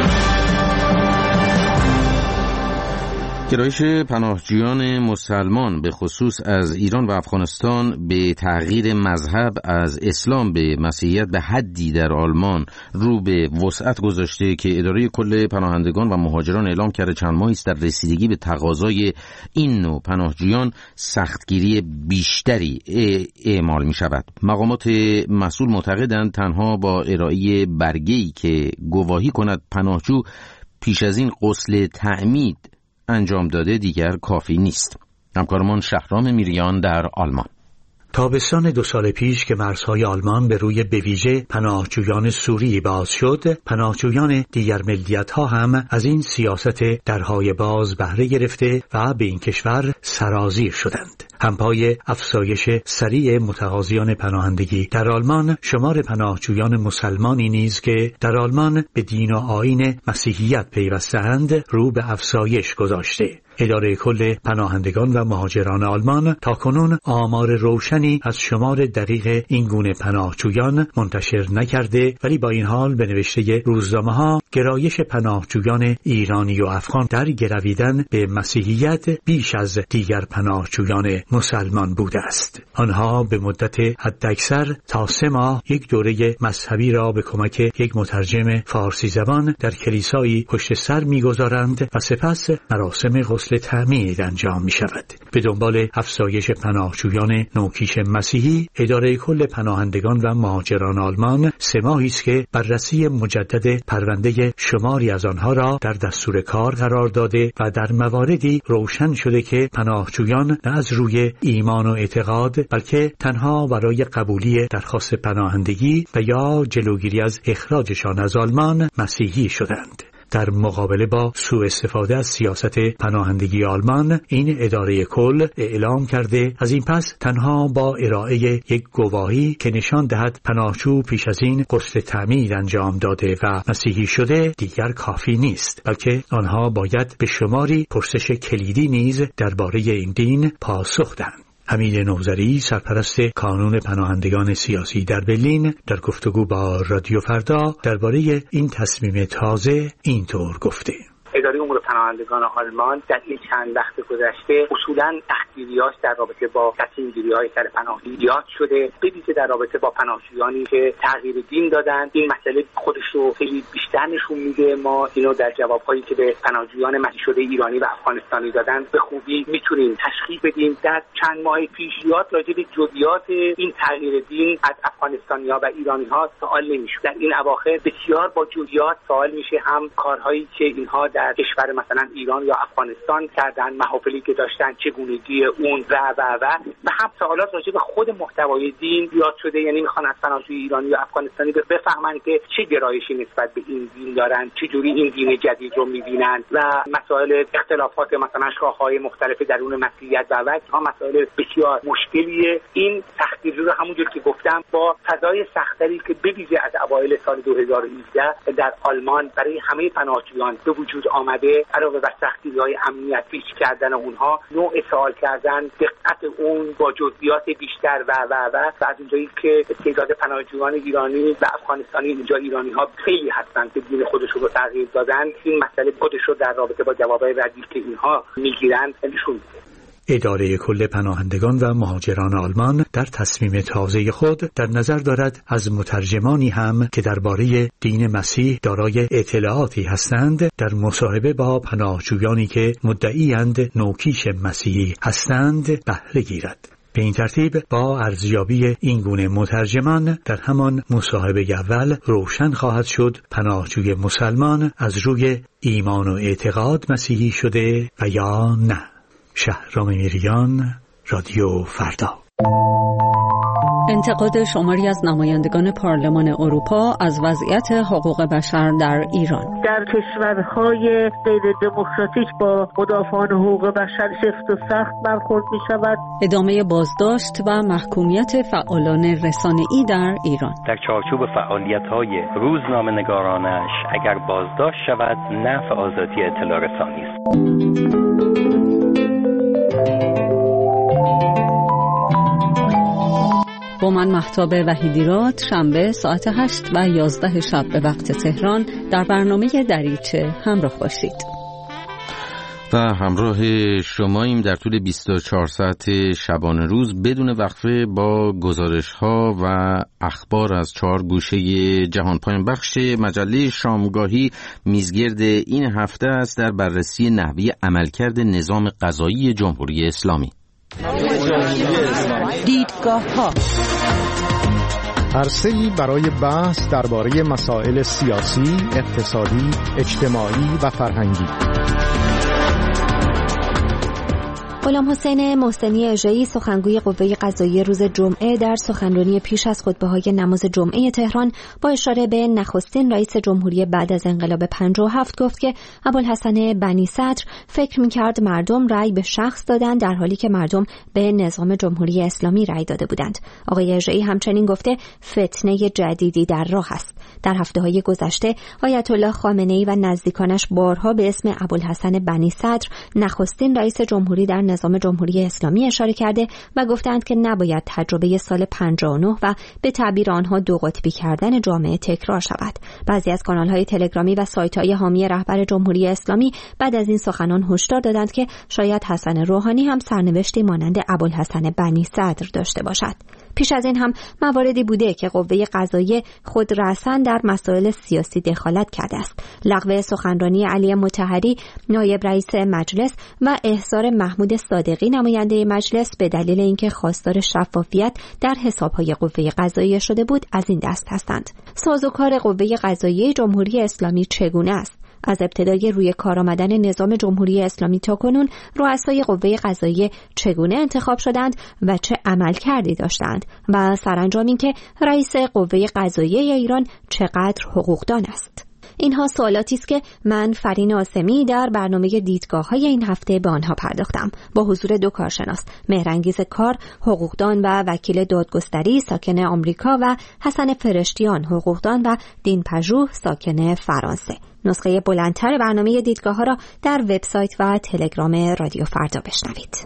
Speaker 1: گرایش پناهجویان مسلمان به خصوص از ایران و افغانستان به تغییر مذهب از اسلام به مسیحیت به حدی در آلمان رو به وسعت گذاشته که اداره کل پناهندگان و مهاجران اعلام کرده چند ماهی است در رسیدگی به تقاضای این نوع پناهجویان سختگیری بیشتری اعمال می شود. مقامات مسئول معتقدند تنها با ارائه برگه‌ای که گواهی کند پناهجو پیش از این غسل تعمید انجام داده دیگر کافی نیست. همکارمان شهرام میریان در آلمان.
Speaker 3: تابستان 2 سال پیش که مرزهای آلمان به روی به ویژه پناهجویان سوری باز شد، پناهجویان دیگر ملیت‌ها هم از این سیاست درهای باز بهره گرفته و به این کشور سرازیر شدند. همپای افزایش سریع متقاضیان پناهندگی در آلمان، شمار پناهجویان مسلمانی نیز که در آلمان به دین و آیین مسیحیت پیوسته‌اند رو به افزایش گذاشته. اداره کل پناهندگان و مهاجران آلمان تاکنون آمار روشنی از شمار دقیق این گونه پناهجویان منتشر نکرده، ولی با این حال به نوشته روزنامه‌ها گرایش پناهجویان ایرانی و افغان در گرویدن به مسیحیت بیش از دیگر پناهجویان مسلمان بوده است. آنها به مدت حداکثر تا 3 ماه یک دوره مذهبی را به کمک یک مترجم فارسی زبان در کلیسایی پشت سر می‌گذارند و سپس مراسم غسل تعمید انجام می شود. به دنبال افزایش پناهجویان نوکیش مسیحی، اداره کل پناهندگان و مهاجران آلمان 3 ماهی است که بررسی مجدد پرونده شماری از آنها را در دستور کار قرار داده و در مواردی روشن شده که پناهجویان نه از روی ایمان و اعتقاد بلکه تنها برای قبولی درخواست پناهندگی و یا جلوگیری از اخراجشان از آلمان مسیحی شدند. در مقابله با سوء استفاده از سیاست پناهندگی آلمان، این اداره کل اعلام کرده از این پس تنها با ارائه یک گواهی که نشان دهد پناهجو پیش از این غسل تعمید انجام داده و مسیحی شده دیگر کافی نیست، بلکه آنها باید به شماری پرسش کلیدی نیز درباره این دین پاسخ دهند. حمید نوذری، سرپرست کانون پناهندگان سیاسی در برلین، در گفتگو با رادیو فردا درباره این تصمیم تازه اینطور گفته:
Speaker 8: اداره امور پناهندگان آلمان در این چند وقت گذشته اصولاً تحقیریاش در رابطه با تصمیم‌گیری‌های سر پناهجویی زیاد شده، به ویژه در رابطه با پناهجویانی که تغییر دین دادن. این مسئله خودش رو خیلی بیشتر نشون میده. ما اینو در جواب‌هایی که به پناهجویان مسیحی شده ایرانی و افغانستانی دادن به خوبی میتونیم تشخیص بدیم. در چند ماه پیش زیاد راجع به جزئیات این تغییر دین از افغانستانی‌ها و ایرانی‌ها سوال نمی‌شد. در این اواخر بسیار با جزئیات سوال میشه، هم کارهایی که اینها در کشور مثلا ایران یا افغانستان کردن، محافلی که داشتن، چگونگی اون و هم سوالات راجع به خود محتوای دین زیاد شده. یعنی میخوان از پناهجوی ایرانی یا افغانستانی بفهمن که چه گرایشی نسبت به این دین دارن، چه جوری این دین جدید رو میبینن و مسائل اختلافات مثلا شاخه‌های مختلف درون مسیحیت و ها مسائل بسیار مشکلیه. این تحقیق رو همونجور که گفتم با فضای سختری که به ویژه از اوایل سال 2018 در آلمان برای همه پناهجویان به وجود آمده، علاوه بر سختی‌های امنیت پیش کردن اونها، نوع سوال کردن، دقت اون با جزئیات بیشتر و از اونجایی که تعداد پناهجویان ایرانی و افغانستانی اینجا ایرانی‌ها خیلی هستن که دین خودشون رو تغییر دادن، این مسئله خودش رو در رابطه با جوابای ردیف که اینها میگیرن نشون میده.
Speaker 3: اداره کل پناهندگان و مهاجران آلمان در تصمیم تازه خود در نظر دارد از مترجمانی هم که درباره دین مسیح دارای اطلاعاتی هستند در مصاحبه با پناهجویانی که مدعی‌اند نوکیش مسیحی هستند بهره گیرد. به این ترتیب با ارزیابی این گونه مترجمان در همان مصاحبه اول روشن خواهد شد پناهجوی مسلمان از روی ایمان و اعتقاد مسیحی شده و یا نه. شهرام میریان، رادیو فردا.
Speaker 21: انتقاد شماری از نمایندگان پارلمان اروپا از وضعیت حقوق بشر در ایران.
Speaker 10: در کشورهای غیر دموکراتیک با مدافعان حقوق بشر سفت و سخت برخورد می شود.
Speaker 21: ادامه بازداشت و محکومیت فعالان رسانه‌ای در ایران.
Speaker 11: در چارچوب فعالیت‌های روزنامه‌نگارانش اگر بازداشت شود نفع آزادی اطلاع رسانی است.
Speaker 21: با من مهتاب وحیدیراد شنبه ساعت 8 و 11 شب به وقت تهران در برنامه دریچه همراه باشید.
Speaker 1: و همراه شماییم در طول 24 ساعت شبانه روز بدون وقفه با گزارش‌ها و اخبار از 4 گوشه جهان. پایان بخش مجله شامگاهی میزگرد این هفته است در بررسی نحوه عملکرد نظام قضایی جمهوری اسلامی.
Speaker 21: دیدگاه‌ها
Speaker 23: عرصه‌ای برای بحث درباره مسائل سیاسی، اقتصادی، اجتماعی و فرهنگی.
Speaker 12: غلام حسین محسنی اژه‌ای سخنگوی قوه قضاییه روز جمعه در سخنرانی پیش از خطبه‌های نماز جمعه تهران با اشاره به نخستین رئیس جمهوری بعد از انقلاب 57 گفت که ابوالحسن بنی صدر فکر می‌کرد مردم رأی به شخص دادن در حالی که مردم به نظام جمهوری اسلامی رأی داده بودند. آقای اژه‌ای همچنین گفته فتنه جدیدی در راه است. در هفته‌های گذشته آیت الله خامنه‌ای و نزدیکانش بارها به اسم ابوالحسن بنی صدر نخستین رئیس جمهوری در نظام جمهوری اسلامی اشاره کرده و گفتند که نباید تجربه سال 59 و به تعبیر آنها دو قطبی کردن جامعه تکرار شود. بعضی از کانال‌های تلگرامی و سایت‌های حامی رهبر جمهوری اسلامی بعد از این سخنان هشدار دادند که شاید حسن روحانی هم سرنوشتی مانند ابوالحسن بنی صدر داشته باشد. پیش از این هم مواردی بوده که قوه قضاییه خود رأساً در مسائل سیاسی دخالت کرده است. لغو سخنرانی علی مطهری نایب رئیس مجلس و احضار محمود صادقی نماینده مجلس به دلیل اینکه خواستار شفافیت در حسابهای قوه قضاییه شده بود از این دست هستند. سازوکار قوه قضاییه جمهوری اسلامی چگونه است؟ از ابتدای روی کار آمدن نظام جمهوری اسلامی تا کنون رؤسای قوه قضاییه چگونه انتخاب شدند و چه عملکردی داشتند و سرانجام اینکه رئیس قوه قضاییه ایران چقدر حقوقدان است. اینها سوالاتی است که من فرین آسمی در برنامه دیدگاه‌های این هفته به آنها پرداختم با حضور 2 کارشناس، مهرانگیز کار حقوقدان و وکیل دادگستری ساکن آمریکا و حسن فرشتیان حقوقدان و دین پژوه ساکن فرانسه. نسخه بلندتر برنامه دیدگاه‌ها را در وبسایت و تلگرام رادیو فردا بشنوید.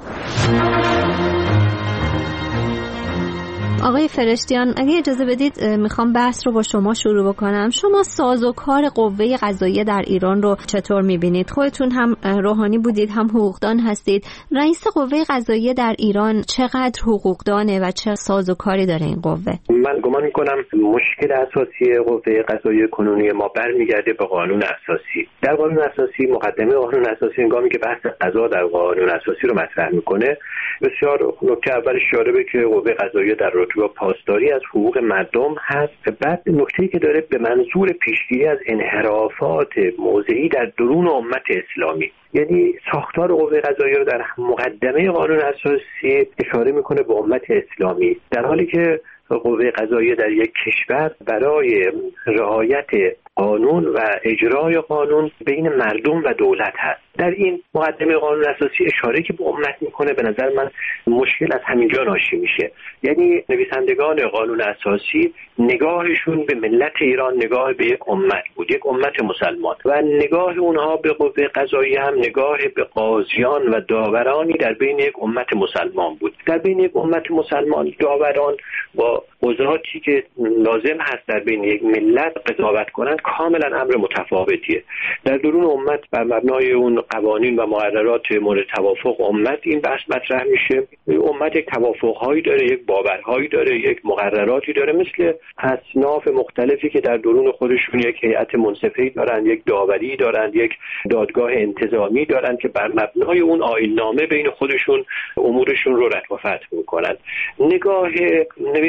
Speaker 12: آقای فرشتیان، اگه اجازه بدید میخوام بحث رو با شما شروع بکنم. شما سازوکار قوه قضاییه در ایران رو چطور میبینید؟ خودتون هم روحانی بودید هم حقوقدان هستید. رئیس قوه قضاییه در ایران چقدر حقوقدانه و چه سازوکاری داره این قوه؟
Speaker 14: من گمان میکنم مشکل اساسی قوه قضاییه کنونی ما برمیگرده به قانون اساسی. در قانون اساسی مقدمه قانون اساسی هنگامی که بحث قضا در قانون اساسی رو مطرح میکنه بسیار نکته اولش جالبه که قوه قضاییه در رابطه پاسداری از حقوق مردم هست. بعد نکته‌ای که داره به منظور پیشگیری از انحرافات موضعی در درون امت اسلامی، یعنی ساختار قوه قضاییه رو در مقدمه قانون اساسی اشاره میکنه به امت اسلامی، در حالی که قوه قضاییه در یک کشور برای رعایت قانون و اجرای قانون بین مردم و دولت هست. در این مقدمه قانون اساسی اشاره که به امت میکنه به نظر من مشکل از همینجا ناشی میشه. یعنی نویسندگان قانون اساسی نگاهشون به ملت ایران نگاه به یک امت بود، یک امت مسلمان، و نگاه اونها به قوه قضاییه هم نگاه به قاضیان و داورانی در بین یک امت مسلمان بود. در بین یک امت مسلمان داوران با قضاتی که لازم هست در بین یک ملت قضاوت کنند کاملا امر متفاوتیه. در درون امت بر مبنای اون قوانین و مقررات مورد توافق امت این بحث مطرح میشه. امت یک توافقهایی داره، یک باورهایی داره، یک مقرراتی داره، مثل اصناف مختلفی که در درون خودشون یک هیئت منصفه‌ای دارن، یک داوری دارن، یک دادگاه انتظامی دارن که بر مبنای اون آیین‌نامه بین خودشون امورشون رو رفع و فتح میکنن. نگاه نویسندگان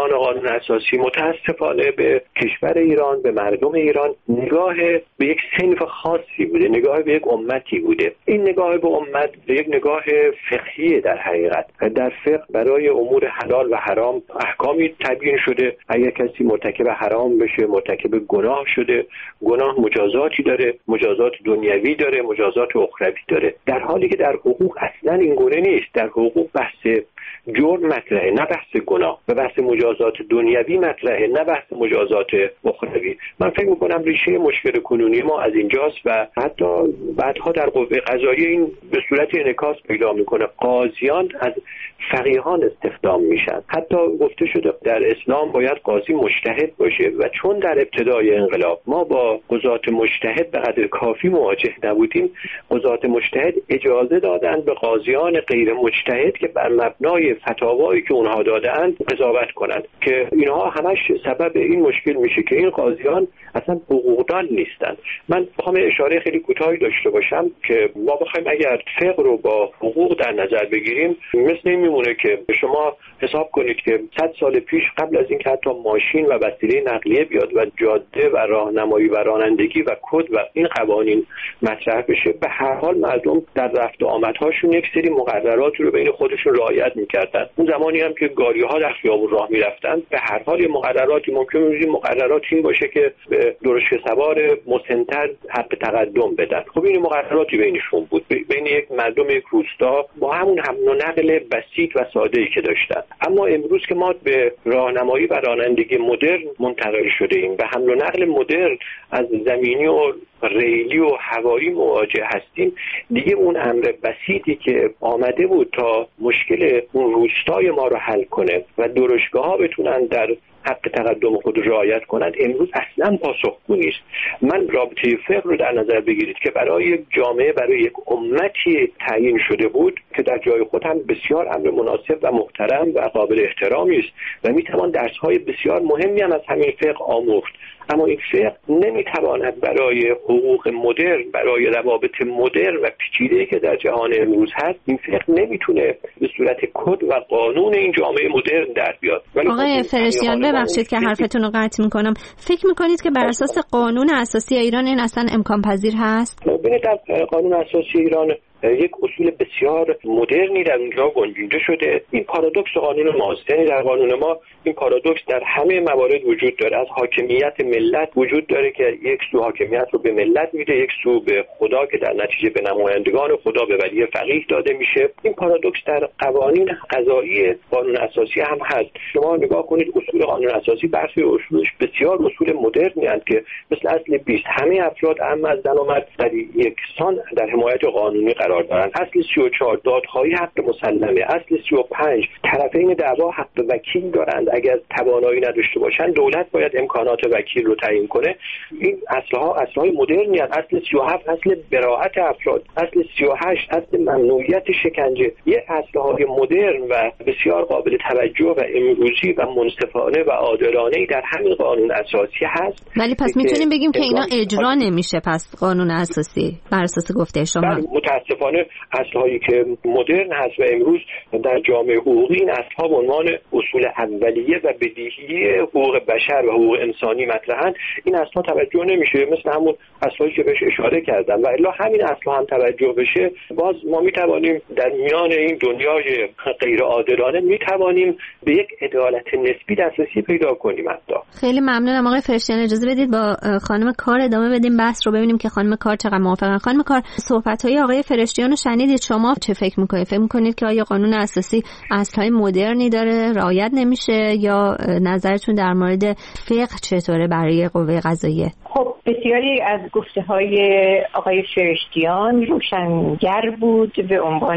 Speaker 14: پیگیران قانون اساسی متاسفانه به کشور ایران، به مردم ایران نگاه به یک صنف خاصی بوده، نگاه به یک امتی بوده. این نگاه به امت به یک نگاه فقهی در حقیقت. در فقه برای امور حلال و حرام احکامی تبیین شده. اگر کسی مرتکب حرام بشه مرتکب گناه شده، گناه مجازاتی داره، مجازات دنیوی داره، مجازات اخروی داره. در حالی که در حقوق اصلا این گونه نیست. در حقوق بحث جرم مطرحه، نه بحث گناه، و بحث مجازات دنیوی مطرحه، نه بحث مجازات اخروی. من فکر میکنم ریشه مشکل کنونی ما از اینجاست و حتی بعدها در قوه قضاییه این به صورت انعکاس پیدا میکنه. قاضیان از فقیهان استخدام میشن. حتی گفته شده در اسلام باید قاضی مجتهد باشه و چون در ابتدای انقلاب ما با قضات مجتهد به قدر کافی مواجه نبودیم، قضات مجتهد اجازه دادن به قاضیان غیر مجتهد که بر مبنای فتاوایی که اونها دادند قضاوت کنند، که اینها همش سبب این مشکل میشه که این قاضیان اصلا حقوقدان نیستند. من بخوام اشاره خیلی کوتاهی داشته باشم که ما بخوایم اگر فقه رو با حقوق در نظر بگیریم، مثل این میمونه که شما حساب کنید که 100 سال پیش قبل از اینکه حتی ماشین و وسیله نقلیه بیاد و جاده و راهنمایی و رانندگی و کد و این قوانین مطرح بشه، به هر حال مردم در رفت و آمدهاشون یک سری مقررات رو بین خودشون رعایت میکردن. اون زمانی هم که گاری‌ها در خیابون راه میرفتن، به هر حال یه مقرراتی ممکنه این مقررات این باشه که به درشکه سوار مسن‌تر حق تقدم بدن. خب این مقرراتی بینشون بود، بین یک مردم یک روستا با همون حمل و نقل بسیط و ساده‌ای که داشتن. اما امروز که ما به راهنمایی و رانندگی مدرن منتقل شده ایم، به حمل و نقل مدرن از زمینی و ریلی و هوایی مواجه هستیم، دیگه اون امر بسیطی که آمده بود تا مشکل اون روستای ما رو حل کنه و درشگاه‌ها بتونن در حق تقدم خود رعایت کنند، امروز اصلا پاسخگو نیست. من رابطه فقه رو در نظر بگیرید که برای یک جامعه، برای یک امتی تعیین شده بود که در جای خود هم بسیار امر مناسب و محترم و قابل احترامی است و میتوان درس‌های بسیار مهمی هم از همین فقه آموخت. اما این فقه نمیتواند برای حقوق مدرن، برای روابط مدرن و پیچیده‌ای که در جهان امروز هست، این فقه نمیتونه به صورت کد و قانون این جامعه مدرن در بیاد.
Speaker 12: آقای فرشتیان ببخشید که حرفتون رو قطع میکنم، فکر میکنید که بر اساس قانون اساسی ایران این اصلا امکان پذیر هست؟
Speaker 14: ببینید در قانون اساسی ایران یک اصول بسیار مدرنی در اونجا گنجونده شده. این پارادوکس قانون ماست، یعنی در قانون ما این پارادوکس در همه موارد وجود داره. از حاکمیت ملت وجود داره که یک سو حاکمیت رو به ملت میده، یک سو به خدا که در نتیجه به نمایندگان خدا به ولی فقیه داده میشه. این پارادوکس در قوانین قضایی قانون اساسی هم هست. شما نگاه کنید اصول قانون اساسی برخی اصولش بسیار اصول مدرنی هستند که مثل اصل 20 همه افراد اما از زن و مرد در یکسان در حمایت قانونی قرار دارن. اصل 34 دادخواهی حق مسلمه. اصل 35 طرفین دعوا حق وکیل دارند، اگر توانایی نداشته باشن دولت باید امکانات وکیل رو تعیین کنه. این اصلهای مدرنی هست. اصل 37 اصل براءت افراد، اصل 38 اصل ممنوعیت شکنجه. یه اصلهای مدرن و بسیار قابل توجه و امروزی و منصفانه و عادلانه در همین قانون اساسی هست.
Speaker 12: ولی پس میتونیم بگیم که اینا اجرا نمیشه پس قانون اساسی بر اساس گفته شما؟
Speaker 14: متاسفانه اصلهایی که مدرن هست و امروز در جامعه حقوقی این اصلها به عنوان اصول اولیه و بدیهی حقوق بشر و حقوق انسانی مطرحن، این اصلها توجه نمیشه، مثل همون اصلایی که بهش اشاره کردم. و الا همین اصلها هم توجه بشه، باز ما میتوانیم در میان این دنیای غیر عادلانه میتوانیم به یک عدالت نسبی دسترسی پیدا کنیم. حتی
Speaker 12: خیلی ممنونم آقای فرشتیان. اجازه بدید با خانم کار ادامه بدیم بحث رو، ببینیم که خانم کار چقدر موافقن. خانم کار، صحبت‌های آقای فرشتیان رو شنیدید، شما چه فکر میکنید؟ فکر میکنید که آیا قانون اساسی اصلهای مدرنی داره رعایت نمیشه، یا نظرتون در مورد فقه چطوره برای قوه قضاییه؟
Speaker 9: خب بسیاری از گفته‌های آقای فرشتیان روشنگر بود به عنوان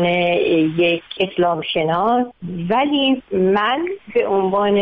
Speaker 9: یک اسلام شناس، ولی من به عنوان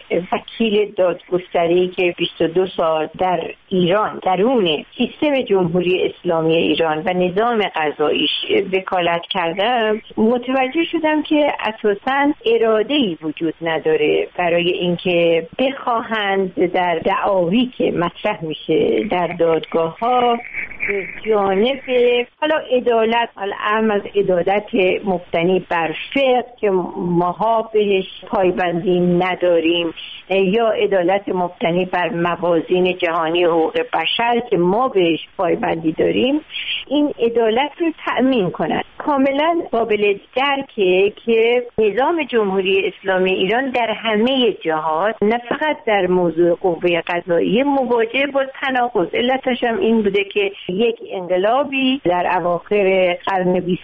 Speaker 9: وکیل دادگستری که 22 سال در ایران درون سیستم جمهوری اسلامی ایران و نظام قضاییش وکالت کردم، متوجه شدم که اساساً اراده‌ای وجود نداره برای اینکه بخواهند در دعاوی که مطرح میشه در دادگاه ها به جانب حالا عدالت، العام از عدالت مبتنی بر فقه که ماها بهش پایبندی نداریم، یا عدالت مبتنی بر موازین جهانی حقوق بشر که ما بهش پایبندی داریم، این عدالت رو تأمین کنند. کاملا قابل درکه که نظام جمهوری اسلامی ایران در همه جهات، نه فقط در موضوع قوه قضاییه، مواجه با تناقض. علتش هم این بوده که یک انقلابی در اواخر قرن 20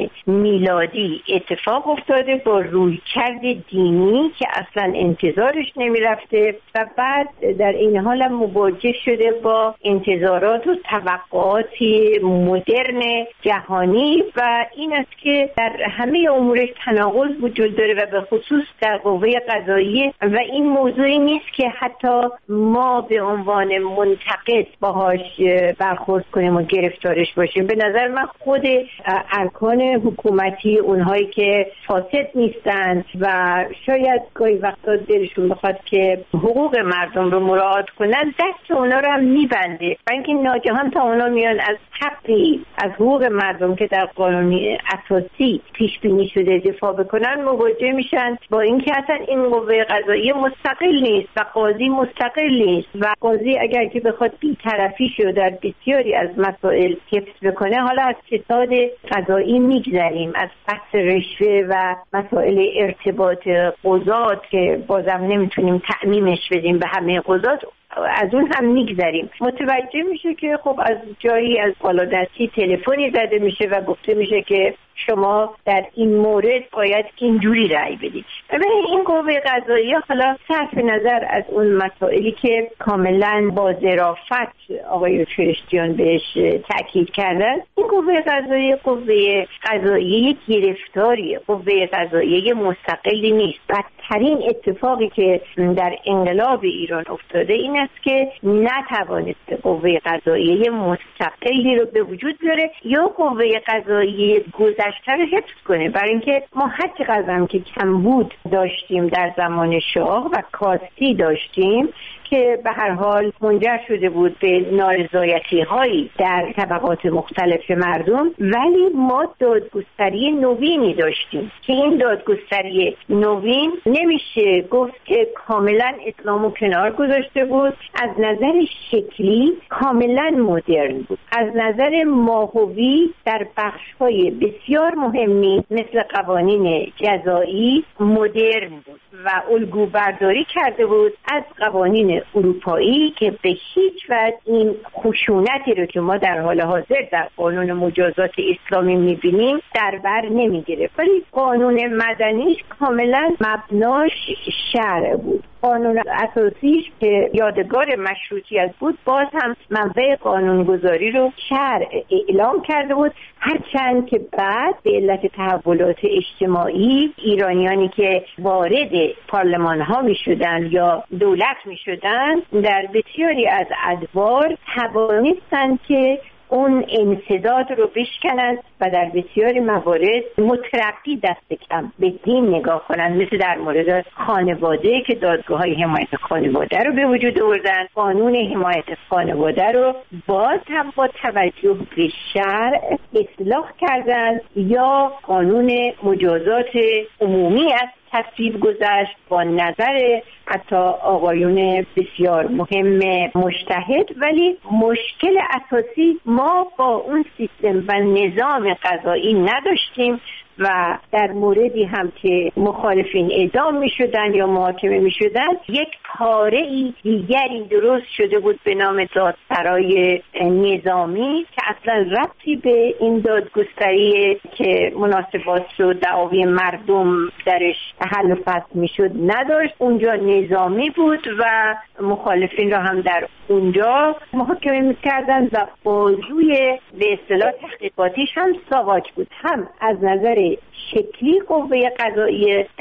Speaker 9: میلادی اتفاق افتاده با رویکرد دینی که اصلا انتظارش نمیرفته و بعد در این حال هم مواجه شده با انتظارات و توقعاتی مدرن جهانی و این است که در همه امورش تناقض وجود داره و به خصوص در قوه قضاییه و این موضوعی نیست که حتی ما به عنوان منتقد باهاش برخورد کنیم و گرفتارش باشیم. به نظر من خود ارکان حکومتی، اونهایی که فاسد نیستند و شاید گاهی وقتا دلشون بخواد که حقوق مردم رو مراعات کنن، دست اونا رو هم میبنده و اینکه ناگهان تا اونا میان از حقی از حقوق مردم که در قانون اساسی پیش بینی شده دفاع بکنن، مواجه میشن با اینکه اصلا این قوه قضاییه مستقل نیست و قاضی مستقل نیست و قاضی اگر که بخواد بی‌طرفیش رو در بسیاری از مسائل حفظ بکنه، حالا از فساد قضایی میگذریم، از بحث رشوه و مسائل ارتباط قضات که بازم نمیتونیم تعمیمش بدیم به همه قضات، از اون هم میگذریم. متوجه میشه که خب از جایی از بالادستی تلفنی زده میشه و گفته میشه که شما در این مورد باید اینجوری رأی بدید. ببینید این قوه قضاییه، حالا صرف نظر از اون مسائلی که کاملا با ظرافت آقای فرشتیان بهش تاکید کردن، این قوه قضاییه گرفتاریه، قوه قضاییه مستقلی نیست. بدترین اتفاقی که در انقلاب ایران افتاده این است که نتوانسته قوه قضاییه مستقلی رو به وجود بیاره یا قوه قضاییه گذشته رو حفظ کنه. برای اینکه ما هر چقدر که کمبود داشتیم در زمان شاه و کاستی داشتیم که به هر حال منجر شده بود به نارضایتی هایی در طبقات مختلف مردم، ولی ما دادگستری نوینی داشتیم که این دادگستری نوین نمیشه گفت که کاملا اسلامو کنار گذاشته بود، از نظر شکلی کاملا مدرن بود، از نظر ماهوی در بخش‌های بسیار مهمی مثل قوانین جزایی مدرن بود و الگو برداری کرده بود از قوانین اروپایی که به هیچ وجه این خشونتی رو که ما در حال حاضر در قانون مجازات اسلامی میبینیم در بر نمیگیره. ولی قانون مدنیش کاملا مبناش شرع بود. قانون اساسیش که یادگار مشروطیت بود باز هم منبع قانونگذاری رو شرع اعلام کرده بود، هرچند که بعد به علت تحولات اجتماعی ایرانیانی که وارد پارلمان ها می شدن یا دولت می شدن در بسیاری از ادوار توانستند که اون انسداد رو بشکنند و در بسیاری موارد مترقی دست کم به دین نگاه کنند، مثل در مورد خانواده که دادگاه‌های حمایت خانواده رو به وجود آوردن، قانون حمایت خانواده رو باز هم با توجه به شرع اصلاح کردند یا قانون مجازات عمومی از تصویب گذشت با نظر حتی آقایون بسیار مهم مجتهد. ولی مشکل اساسی ما با اون سیستم و نظام قضایی نداشتیم و در موردی هم که مخالفین اعدام می شدن یا محاکمه می شدن یک پاره‌ای دیگری درست شده بود به نام دادسرای نظامی که اصلا ربطی به این دادگستری که مناسبات و دعاوی مردم درش حل و فصل می شد نداشت. اونجا نظامی بود و مخالفین را هم در اونجا محاکمه می کردن و بازوی به اصطلاح تحقیقاتیش هم ساواک بود. هم از نظر شکلی قوه قضاییه در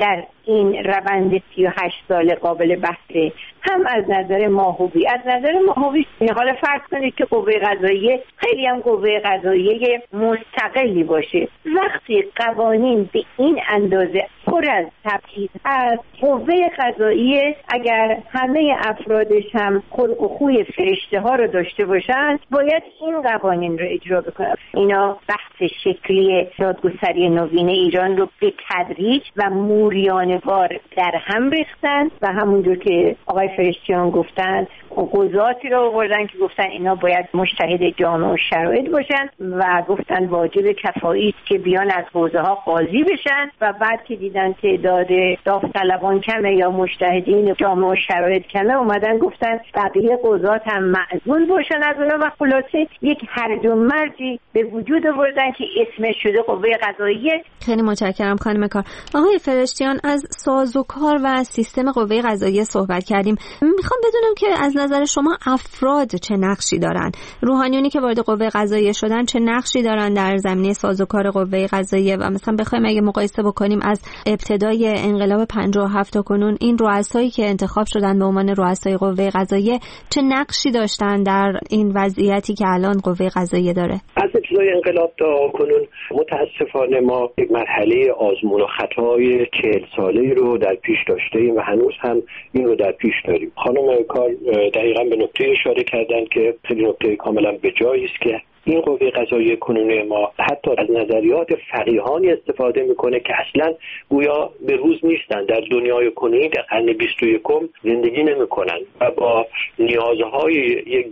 Speaker 9: این روند 38 سال قابل بحثه، هم از نظر ماهوی. از نظر ماهوی حالا فرض کنید که قوه قضاییه خیلی هم قوه قضاییه مستقلی باشه. وقتی قوانین به این اندازه پر از تبعیض هست، قوه قضاییه اگر همه افرادش هم خلق و خوی فرشته ها رو داشته باشن باید این قوانین رو اجرا بکنن. اینا بحث شکلی دادگستری نوین ایران رو به تدریج و موریانه‌وار در هم ریختن و همونجور که آقای فرشتیان گفتن قضاتی رو آوردن که گفتن اینا باید مجتهد جامع و شرایط باشن و گفتن واجب کفایی که بیان از حوزه ها قاضی بشن و بعد که دیدن تعداد داوطلبان کمه یا مجتهدین جامع و شرایط کمه اومدن گفتن بقیه قضات هم معزول باشن از اونا و خلاصه یک هرج و مرجی به وجود آوردن که اسمش شده قوه قضاییه.
Speaker 12: خیلی متشکرم خانم کار. آقای فرشتیان از سازوکار و سیستم قوه قضاییه صحبت کردیم. میخوام بدونم که از نظر شما افراد چه نقشی دارن؟ روحانیونی که وارد قوه قضاییه شدن چه نقشی دارن در زمینه سازوکار قوه قضاییه؟ و مثلا بخوایم اگه مقایسه بکنیم از ابتدای انقلاب 57 تا کنون این رؤسایی که انتخاب شدن به عنوان رؤسای قوه قضاییه چه نقشی داشتن در این وضعیتی که الان قوه قضاییه داره؟
Speaker 14: از ابتدای انقلاب تا کنون متاسفانه ما یک مرحله آزمون و خطای 40 ساله‌ای رو در پیش داشتیم و هنوز هم این رو در پیش داریم. خانم کار دقیقاً به نکته اشاره کردن که خیلی نکته کاملا به جایی است که این قوه قضاییه کنونی ما حتی از نظریات فقیهانی استفاده میکنه که اصلا گویا به روز نیستن، در دنیای کنونی در قرن 21 زندگی نمیکنن و با نیازهای یک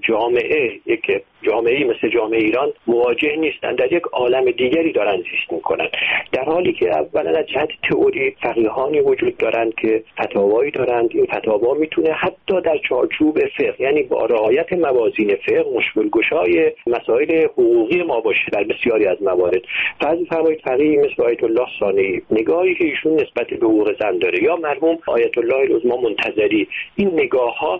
Speaker 14: جامعه‌ای مثل جامعه ایران مواجه نیستن، در یک عالم دیگری دارن زیست میکنن. در حالی که اولا از جهت تئوری فقیهانی وجود دارن که فتاوایی دارند. این فتاوا میتونه حتی در چارچوب فقه، یعنی با رعایت موازین فقه، مشکل‌گشای مسائل حقوقی ما باشه در بسیاری از موارد. فرض فرمایید فقیهی مثل آیت الله ثانوی، نگاهی که ایشون نسبت به حقوق زن داره، یا مرحوم آیت الله العظمی منتظری، این نگاه‌ها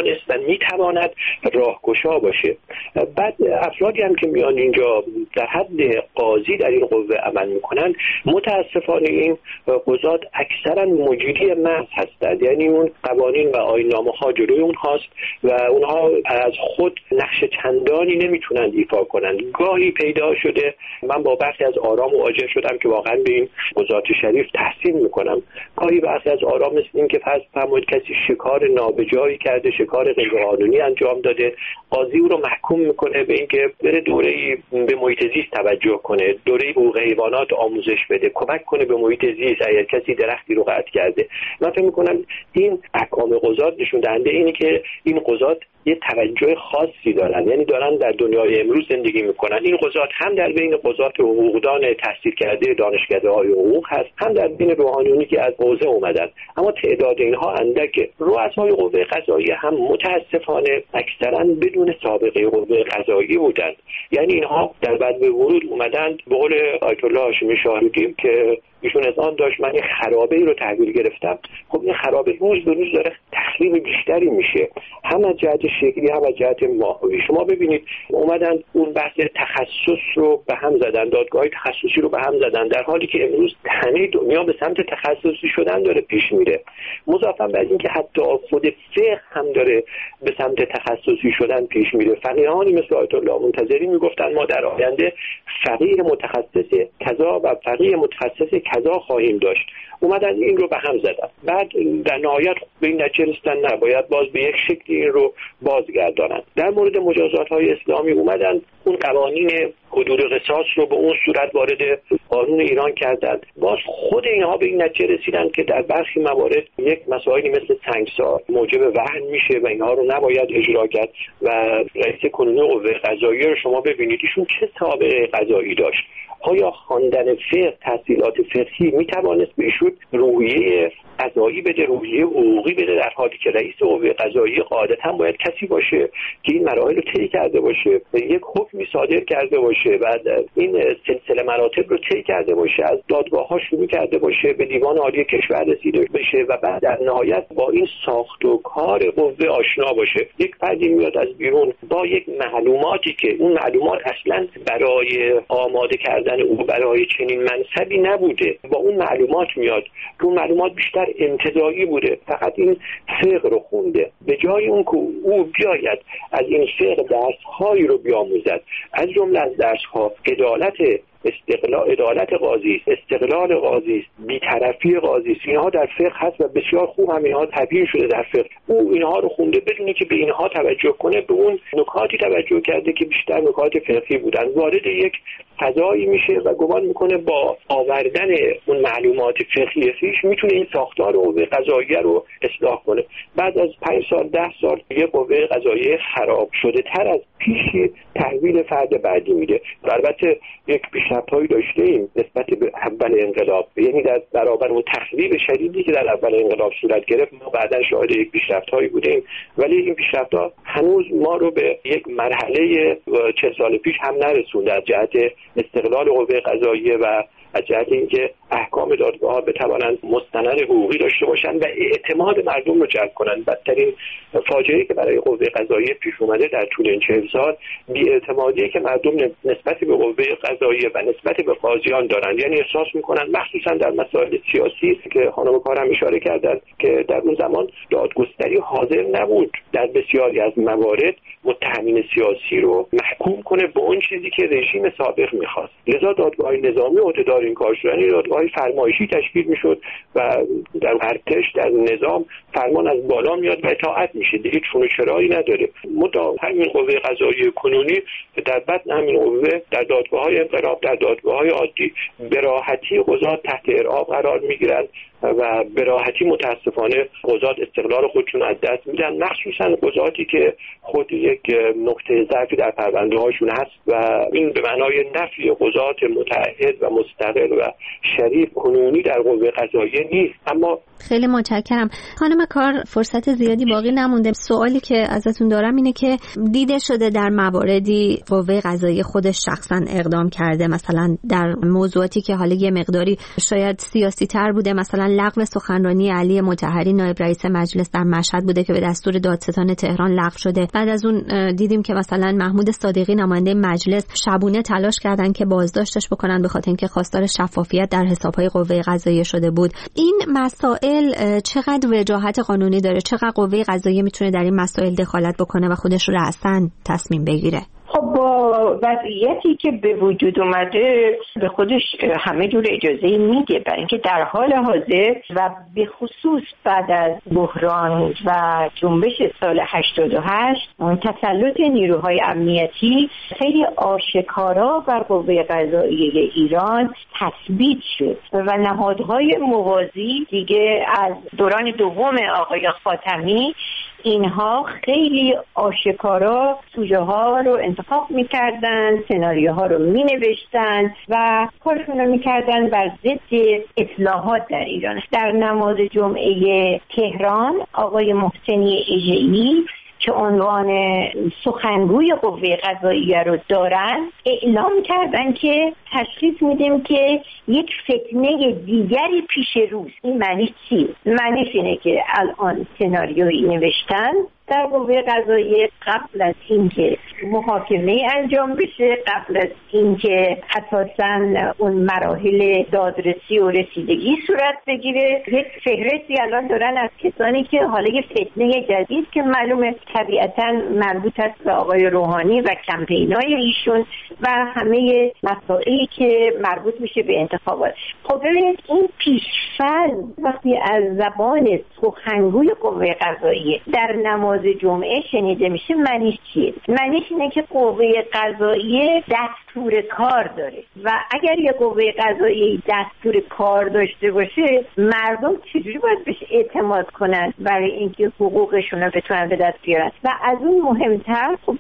Speaker 14: میتواند راهگشا باشه. بعد افرادی هم که میان اینجا در حد قاضی در این قوه عمل میکنن، متاسفانه این قضات اکثرا مجری محض هستند، یعنی اون قوانین و آیین‌نامه‌ها جلوی اونهاست و اونها از خود نقش چندانی نمیتونن ایفا کنند. گاهی پیدا شده من با برخی از آرا مواجه شدم که واقعا به این قضات شریف تحسین میکنم. گاهی برخی از آرا مثل این که فرض فرمایید کسی شکار نابجایی کرده، شکار غیرقانونی انجام داده، قاضی او رو محکوم میکنه به اینکه بره دوره‌ای به محیط زیست توجه کنه، دوره حقوق حیوانات آموزش بده، کمک کنه به محیط زیست اگر کسی درختی رو قطع کرده. من فکر میکنم این احکام قضات نشون دهنده اینه که این قضات یه توجه خاصی دارن، یعنی دارن در دنیای امروز زندگی میکنن. این قضات هم در بین قضات حقوقدان تحصیل کرده دانشکده‌های حقوق هست، هم در بین روحانیونی که از حوزه اومدن، اما تعداد اینها اندکه. رؤسای قوه قضاییه هم متاسفانه اکثرا بدون سابقه قوه قضاییه بودند، یعنی اینها در بعد به ورود اومدن. به قول آیت الله هاشمی شاهرودی که ایشون از آن داشت من یه خرابه‌ای رو تحویل گرفتم، خب این خرابه روز به روز داره تخریب بیشتری میشه، هم از جهت شکلی هم از جهت ماهوی. شما ببینید اومدن اون بحث تخصص رو به هم زدن، دادگاه تخصصی رو به هم زدن، در حالی که امروز همه دنیا به سمت تخصصی شدن داره پیش میره. مضافاً بر این که حتی خود فقه هم داره به سمت تخصصی شدن پیش میره. فقیهانی مثل آیت الله منتظری میگفتن ما در آینده فقیه متخصص کذا و فقیه متخصص کذا خواهیم داشت. اومدن این رو به هم زدن، بعد در نهایت به این نتیجه رسیدن نه، باید باز به یک شکلی این رو بازگردانند. در مورد مجازات‌های اسلامی اومدن اون قوانین حدود قصاص رو به اون صورت وارد قانون ایران کردند. باز خود اینها به این نتیجه رسیدن که در برخی موارد یک مسائلی مثل سنگسار موجب وهن میشه و اینها رو نباید اجرا کرد. و رئیس کنونی قوه قضاییه رو شما ببینید ایشون چه سابقه قضایی داشت. آیا خواندن فقه، تحصیلات فقهی میتوانست به ایشون روحیه قضایی بده، روحیه حقوقی بده، در حالی که رئیس قوه قضاییه قاعدتا باید کسی کسی باشه که این مراحل رو طی کرده باشه، یک حکمی صادر کرده باشه، بعد این سلسله مراتب رو طی کرده باشه، از دادگاه‌ها شروع کرده باشه، به دیوان عالی کشور رسیده بشه و بعد در نهایت با این ساخت و کار قوه آشنا باشه. یک فردی میاد از بیرون با یک معلوماتی که اون معلومات اصلا برای آماده کردن او برای چنین منصبی نبوده، با اون معلومات میاد. اون معلومات بیشتر امتدایی بوده، فقط این فقه رو خونده. به جای اون که او بیاید از این فقه درس‌هایی رو بیاموزد، از جمله از درس‌ها عدالت قاضی است، استقلال قاضی است، بی‌طرفی قاضی است، اینها در فقه هست و بسیار خوب هم اینها تبیین شده در فقه. او اینها رو خونده بدونه که به اینها توجه کنه، به اون نکاتی توجه کرده که بیشتر نکات فقهی بودن. وارد یک فضایی میشه و گمان میکنه با آوردن اون معلومات فقهی خویش میتونه این ساختار قوه قضاییه رو اصلاح کنه. بعد از 5 سال 10 سال یه قوه قضاییه خراب شده تر از پیش تحویل فرد بعدی میده. البته یک پیشرفت‌هایی داشتیم نسبت به اول انقلاب، یعنی در برابر اون تخریب شدیدی که در اول انقلاب صورت گرفت ما بعداً شاهد یک پیشرفت‌هایی بودیم، ولی این پیشرفت‌ها هنوز ما رو به یک مرحله 40 سال پیش هم نرسونده از جهت استقلال قوه قضاییه و از جهت اینکه احکام دادگاه‌ها بتوانند مستند حقوقی داشته باشند و اعتماد مردم رو جلب کنند. بدترین فاجعه‌ای که برای قوه قضاییه پیش اومده در طول این 40 سال بی‌اعتمادی که مردم نسبت به قوه قضاییه و نسبت به قاضیان دارند. یعنی احساس می‌کنند مخصوصا در مسائل سیاسی که خانم کارم اشاره کردند که در اون زمان دادگستری حاضر نبود در بسیاری از موارد متهمین سیاسی رو محکوم کنه به اون چیزی که رژیم سابق می‌خواست. لذا دادگاه نظامی عهده‌دار این کار شدن دادگاه فرمایشی تشکیل میشد و در ارتش در نظام فرمان از بالا میاد و اطاعت میشه، دیگه چون و چرایی نداره. مدام همین قوه قضاییه کنونی در بدن همین قوه در دادگاه‌های انقلاب، در دادگاه‌های عادی به راحتی قضات تحت ارعاب قرار میگیرن و به راحتی متاسفانه قضات استقلال خودشون از دست میدن، مخصوصا قضاتی که خود یک نقطه ضعفی در پرونده‌هاشون هست و این به معنای نفی قضات متعهد و مستقل و شریف کنونی در قوه قضاییه نیست. اما
Speaker 12: خیلی متشکرم. خانم کار، فرصت زیادی باقی نمونده. سوالی که ازتون دارم اینه که دیده شده در مواردی قوه قضاییه خودش شخصا اقدام کرده، مثلا در موضوعاتی که حالا یه مقداری شاید سیاسی تر بوده، مثلا لغو سخنرانی علی مطهری نایب رئیس مجلس در مشهد بوده که به دستور دادستان تهران لغو شده. بعد از اون دیدیم که مثلا محمود صادقی نماینده مجلس شبونه تلاش کردن که بازداشتش بکنن به خاطر اینکه خواستار شفافیت در حسابهای قوه قضاییه شده بود. این مسائل چقدر وجاهت قانونی داره؟ چقدر قوه قضاییه میتونه در این مسائل دخالت بکنه و خودش رو رأساً تصمیم بگیره؟
Speaker 9: خب با وضعیتی که به وجود اومده به خودش همه جور اجازه میده، برای اینکه در حال حاضر و به خصوص بعد از بحران و جنبش سال 88 تسلط نیروهای امنیتی خیلی آشکارا بر قوه قضاییه ایران تثبیت شد و نهادهای موازی دیگه از دوران دوم آقای خاتمی اینها خیلی آشکارا سوژه ها رو انتخاب میکردن، سناریوها رو مینوشتن و کارشون رو میکردن بر ضد اصلاحات در ایران. در نماز جمعه تهران آقای محسنی اژه‌ای که عنوان سخنگوی قوه قضاییه رو دارن اعلام کردن که تشخیص میدیم که یک فتنه دیگری پیش روز. این معنی چی؟ معنیش اینه که الان سناریویی نوشتن در قوه قضاییه قبل از اینکه محاکمه انجام بشه، قبل از اینکه اساساً اون مراحل دادرسی و رسیدگی صورت بگیره، یک فهرستی الان دارن از کسانی که حالا یه فتنه جدید که معلومه طبیعتاً مربوط است به آقای روحانی و کمپینای ایشون و همه مسائلی که مربوط میشه به انتخابات. خب ببینید این پیش‌فرض وقتی از زبان سخنگوی قوه قضاییه در نماز جمعه شنیده میشه معنیش چیه؟ معنیش اینه که قوه قضاییه دستور کار داره و اگر یه قوه قضاییه دستور کار داشته باشه مردم چجوری باید بهش اعتماد کنن برای اینکه حقوقشون رو بتونن به دست بیارن؟ و از اون مهمتر خب وقتی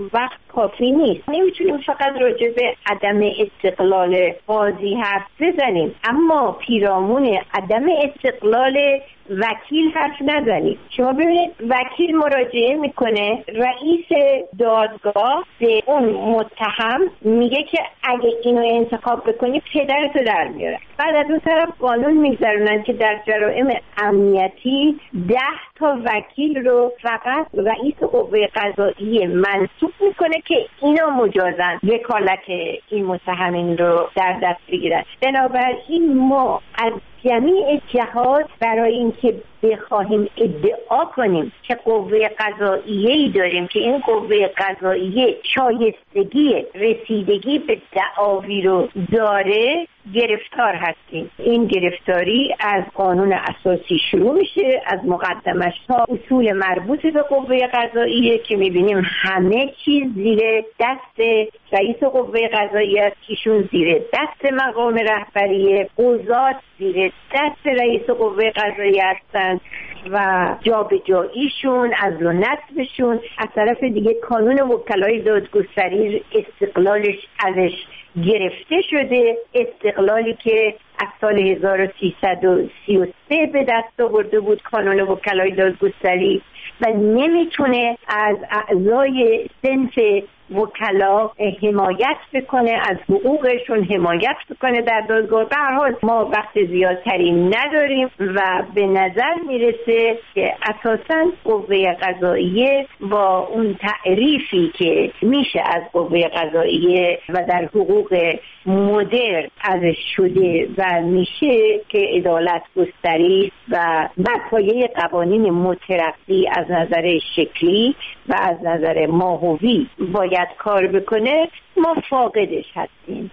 Speaker 9: کافی نیست. نمیتونیم فقط راجع به عدم استقلال قاضی حرف بزنیم، اما پیرامون عدم استقلال وکیل حرف نزنید. شما ببینید وکیل مراجعه میکنه، رئیس دادگاه به اون متهم میگه که اگه اینو انتخاب بکنی پدرتو در میاره. بعد از اون طرف قانون میگذارونن که در جرائم امنیتی 10 تا وکیل رو فقط رئیس قوه قضاییه منصوب میکنه که اینا مجازن وکالت این متهمین رو در دست بگیرن. بنابراین ما از جمیع جهات برای اینکه بخواهیم ادعا کنیم که قوه قضاییه‌ای داریم که این قوه قضاییه شایستگی رسیدگی به دعاوی رو داره، گرفتار هستیم. این گرفتاری از قانون اساسی شروع میشه، از مقدمش تا اصول مربوط به قوه قضاییه که میبینیم همه چیز زیر دست رئیس قوه قضاییه است، ایشون زیر دست مقام رهبری، قضات زیر دست رئیس قوه قضاییه هستند و جابجاییشون از و نصبشون. از طرف دیگه قانون وکلای دادگستری استقلالش ازش گرفته شده، استقلالی که از سال 1333 به دست آورده بود قانون وکلای دادگستری و نمیتونه از اعضای صنف وکلا حمایت بکنه، از حقوقشون حمایت بکنه در دادگاه. به هر حال ما وقت زیادتری نداریم و به نظر میرسه که اساساً قوه قضاییه با اون تعریفی که میشه از قوه قضاییه و در حقوق مدرن ازش شده و میشه که عدالت گستری و بر پایه قوانین مترقی از نظر شکلی و از نظر ماهوی باید کار بکنه، ما فاقدش هستیم.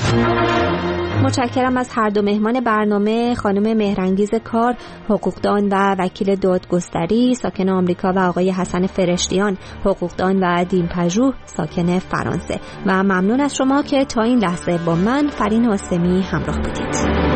Speaker 12: متشکرم از هر دو مهمان برنامه، خانم مهرانگیز کار، حقوقدان و وکیل دادگستری ساکن آمریکا و آقای حسن فرشتیان، حقوقدان و دین‌پژوه ساکن فرانسه. و ممنون از شما که تا این لحظه با من فرین حاسمی همراه بودید.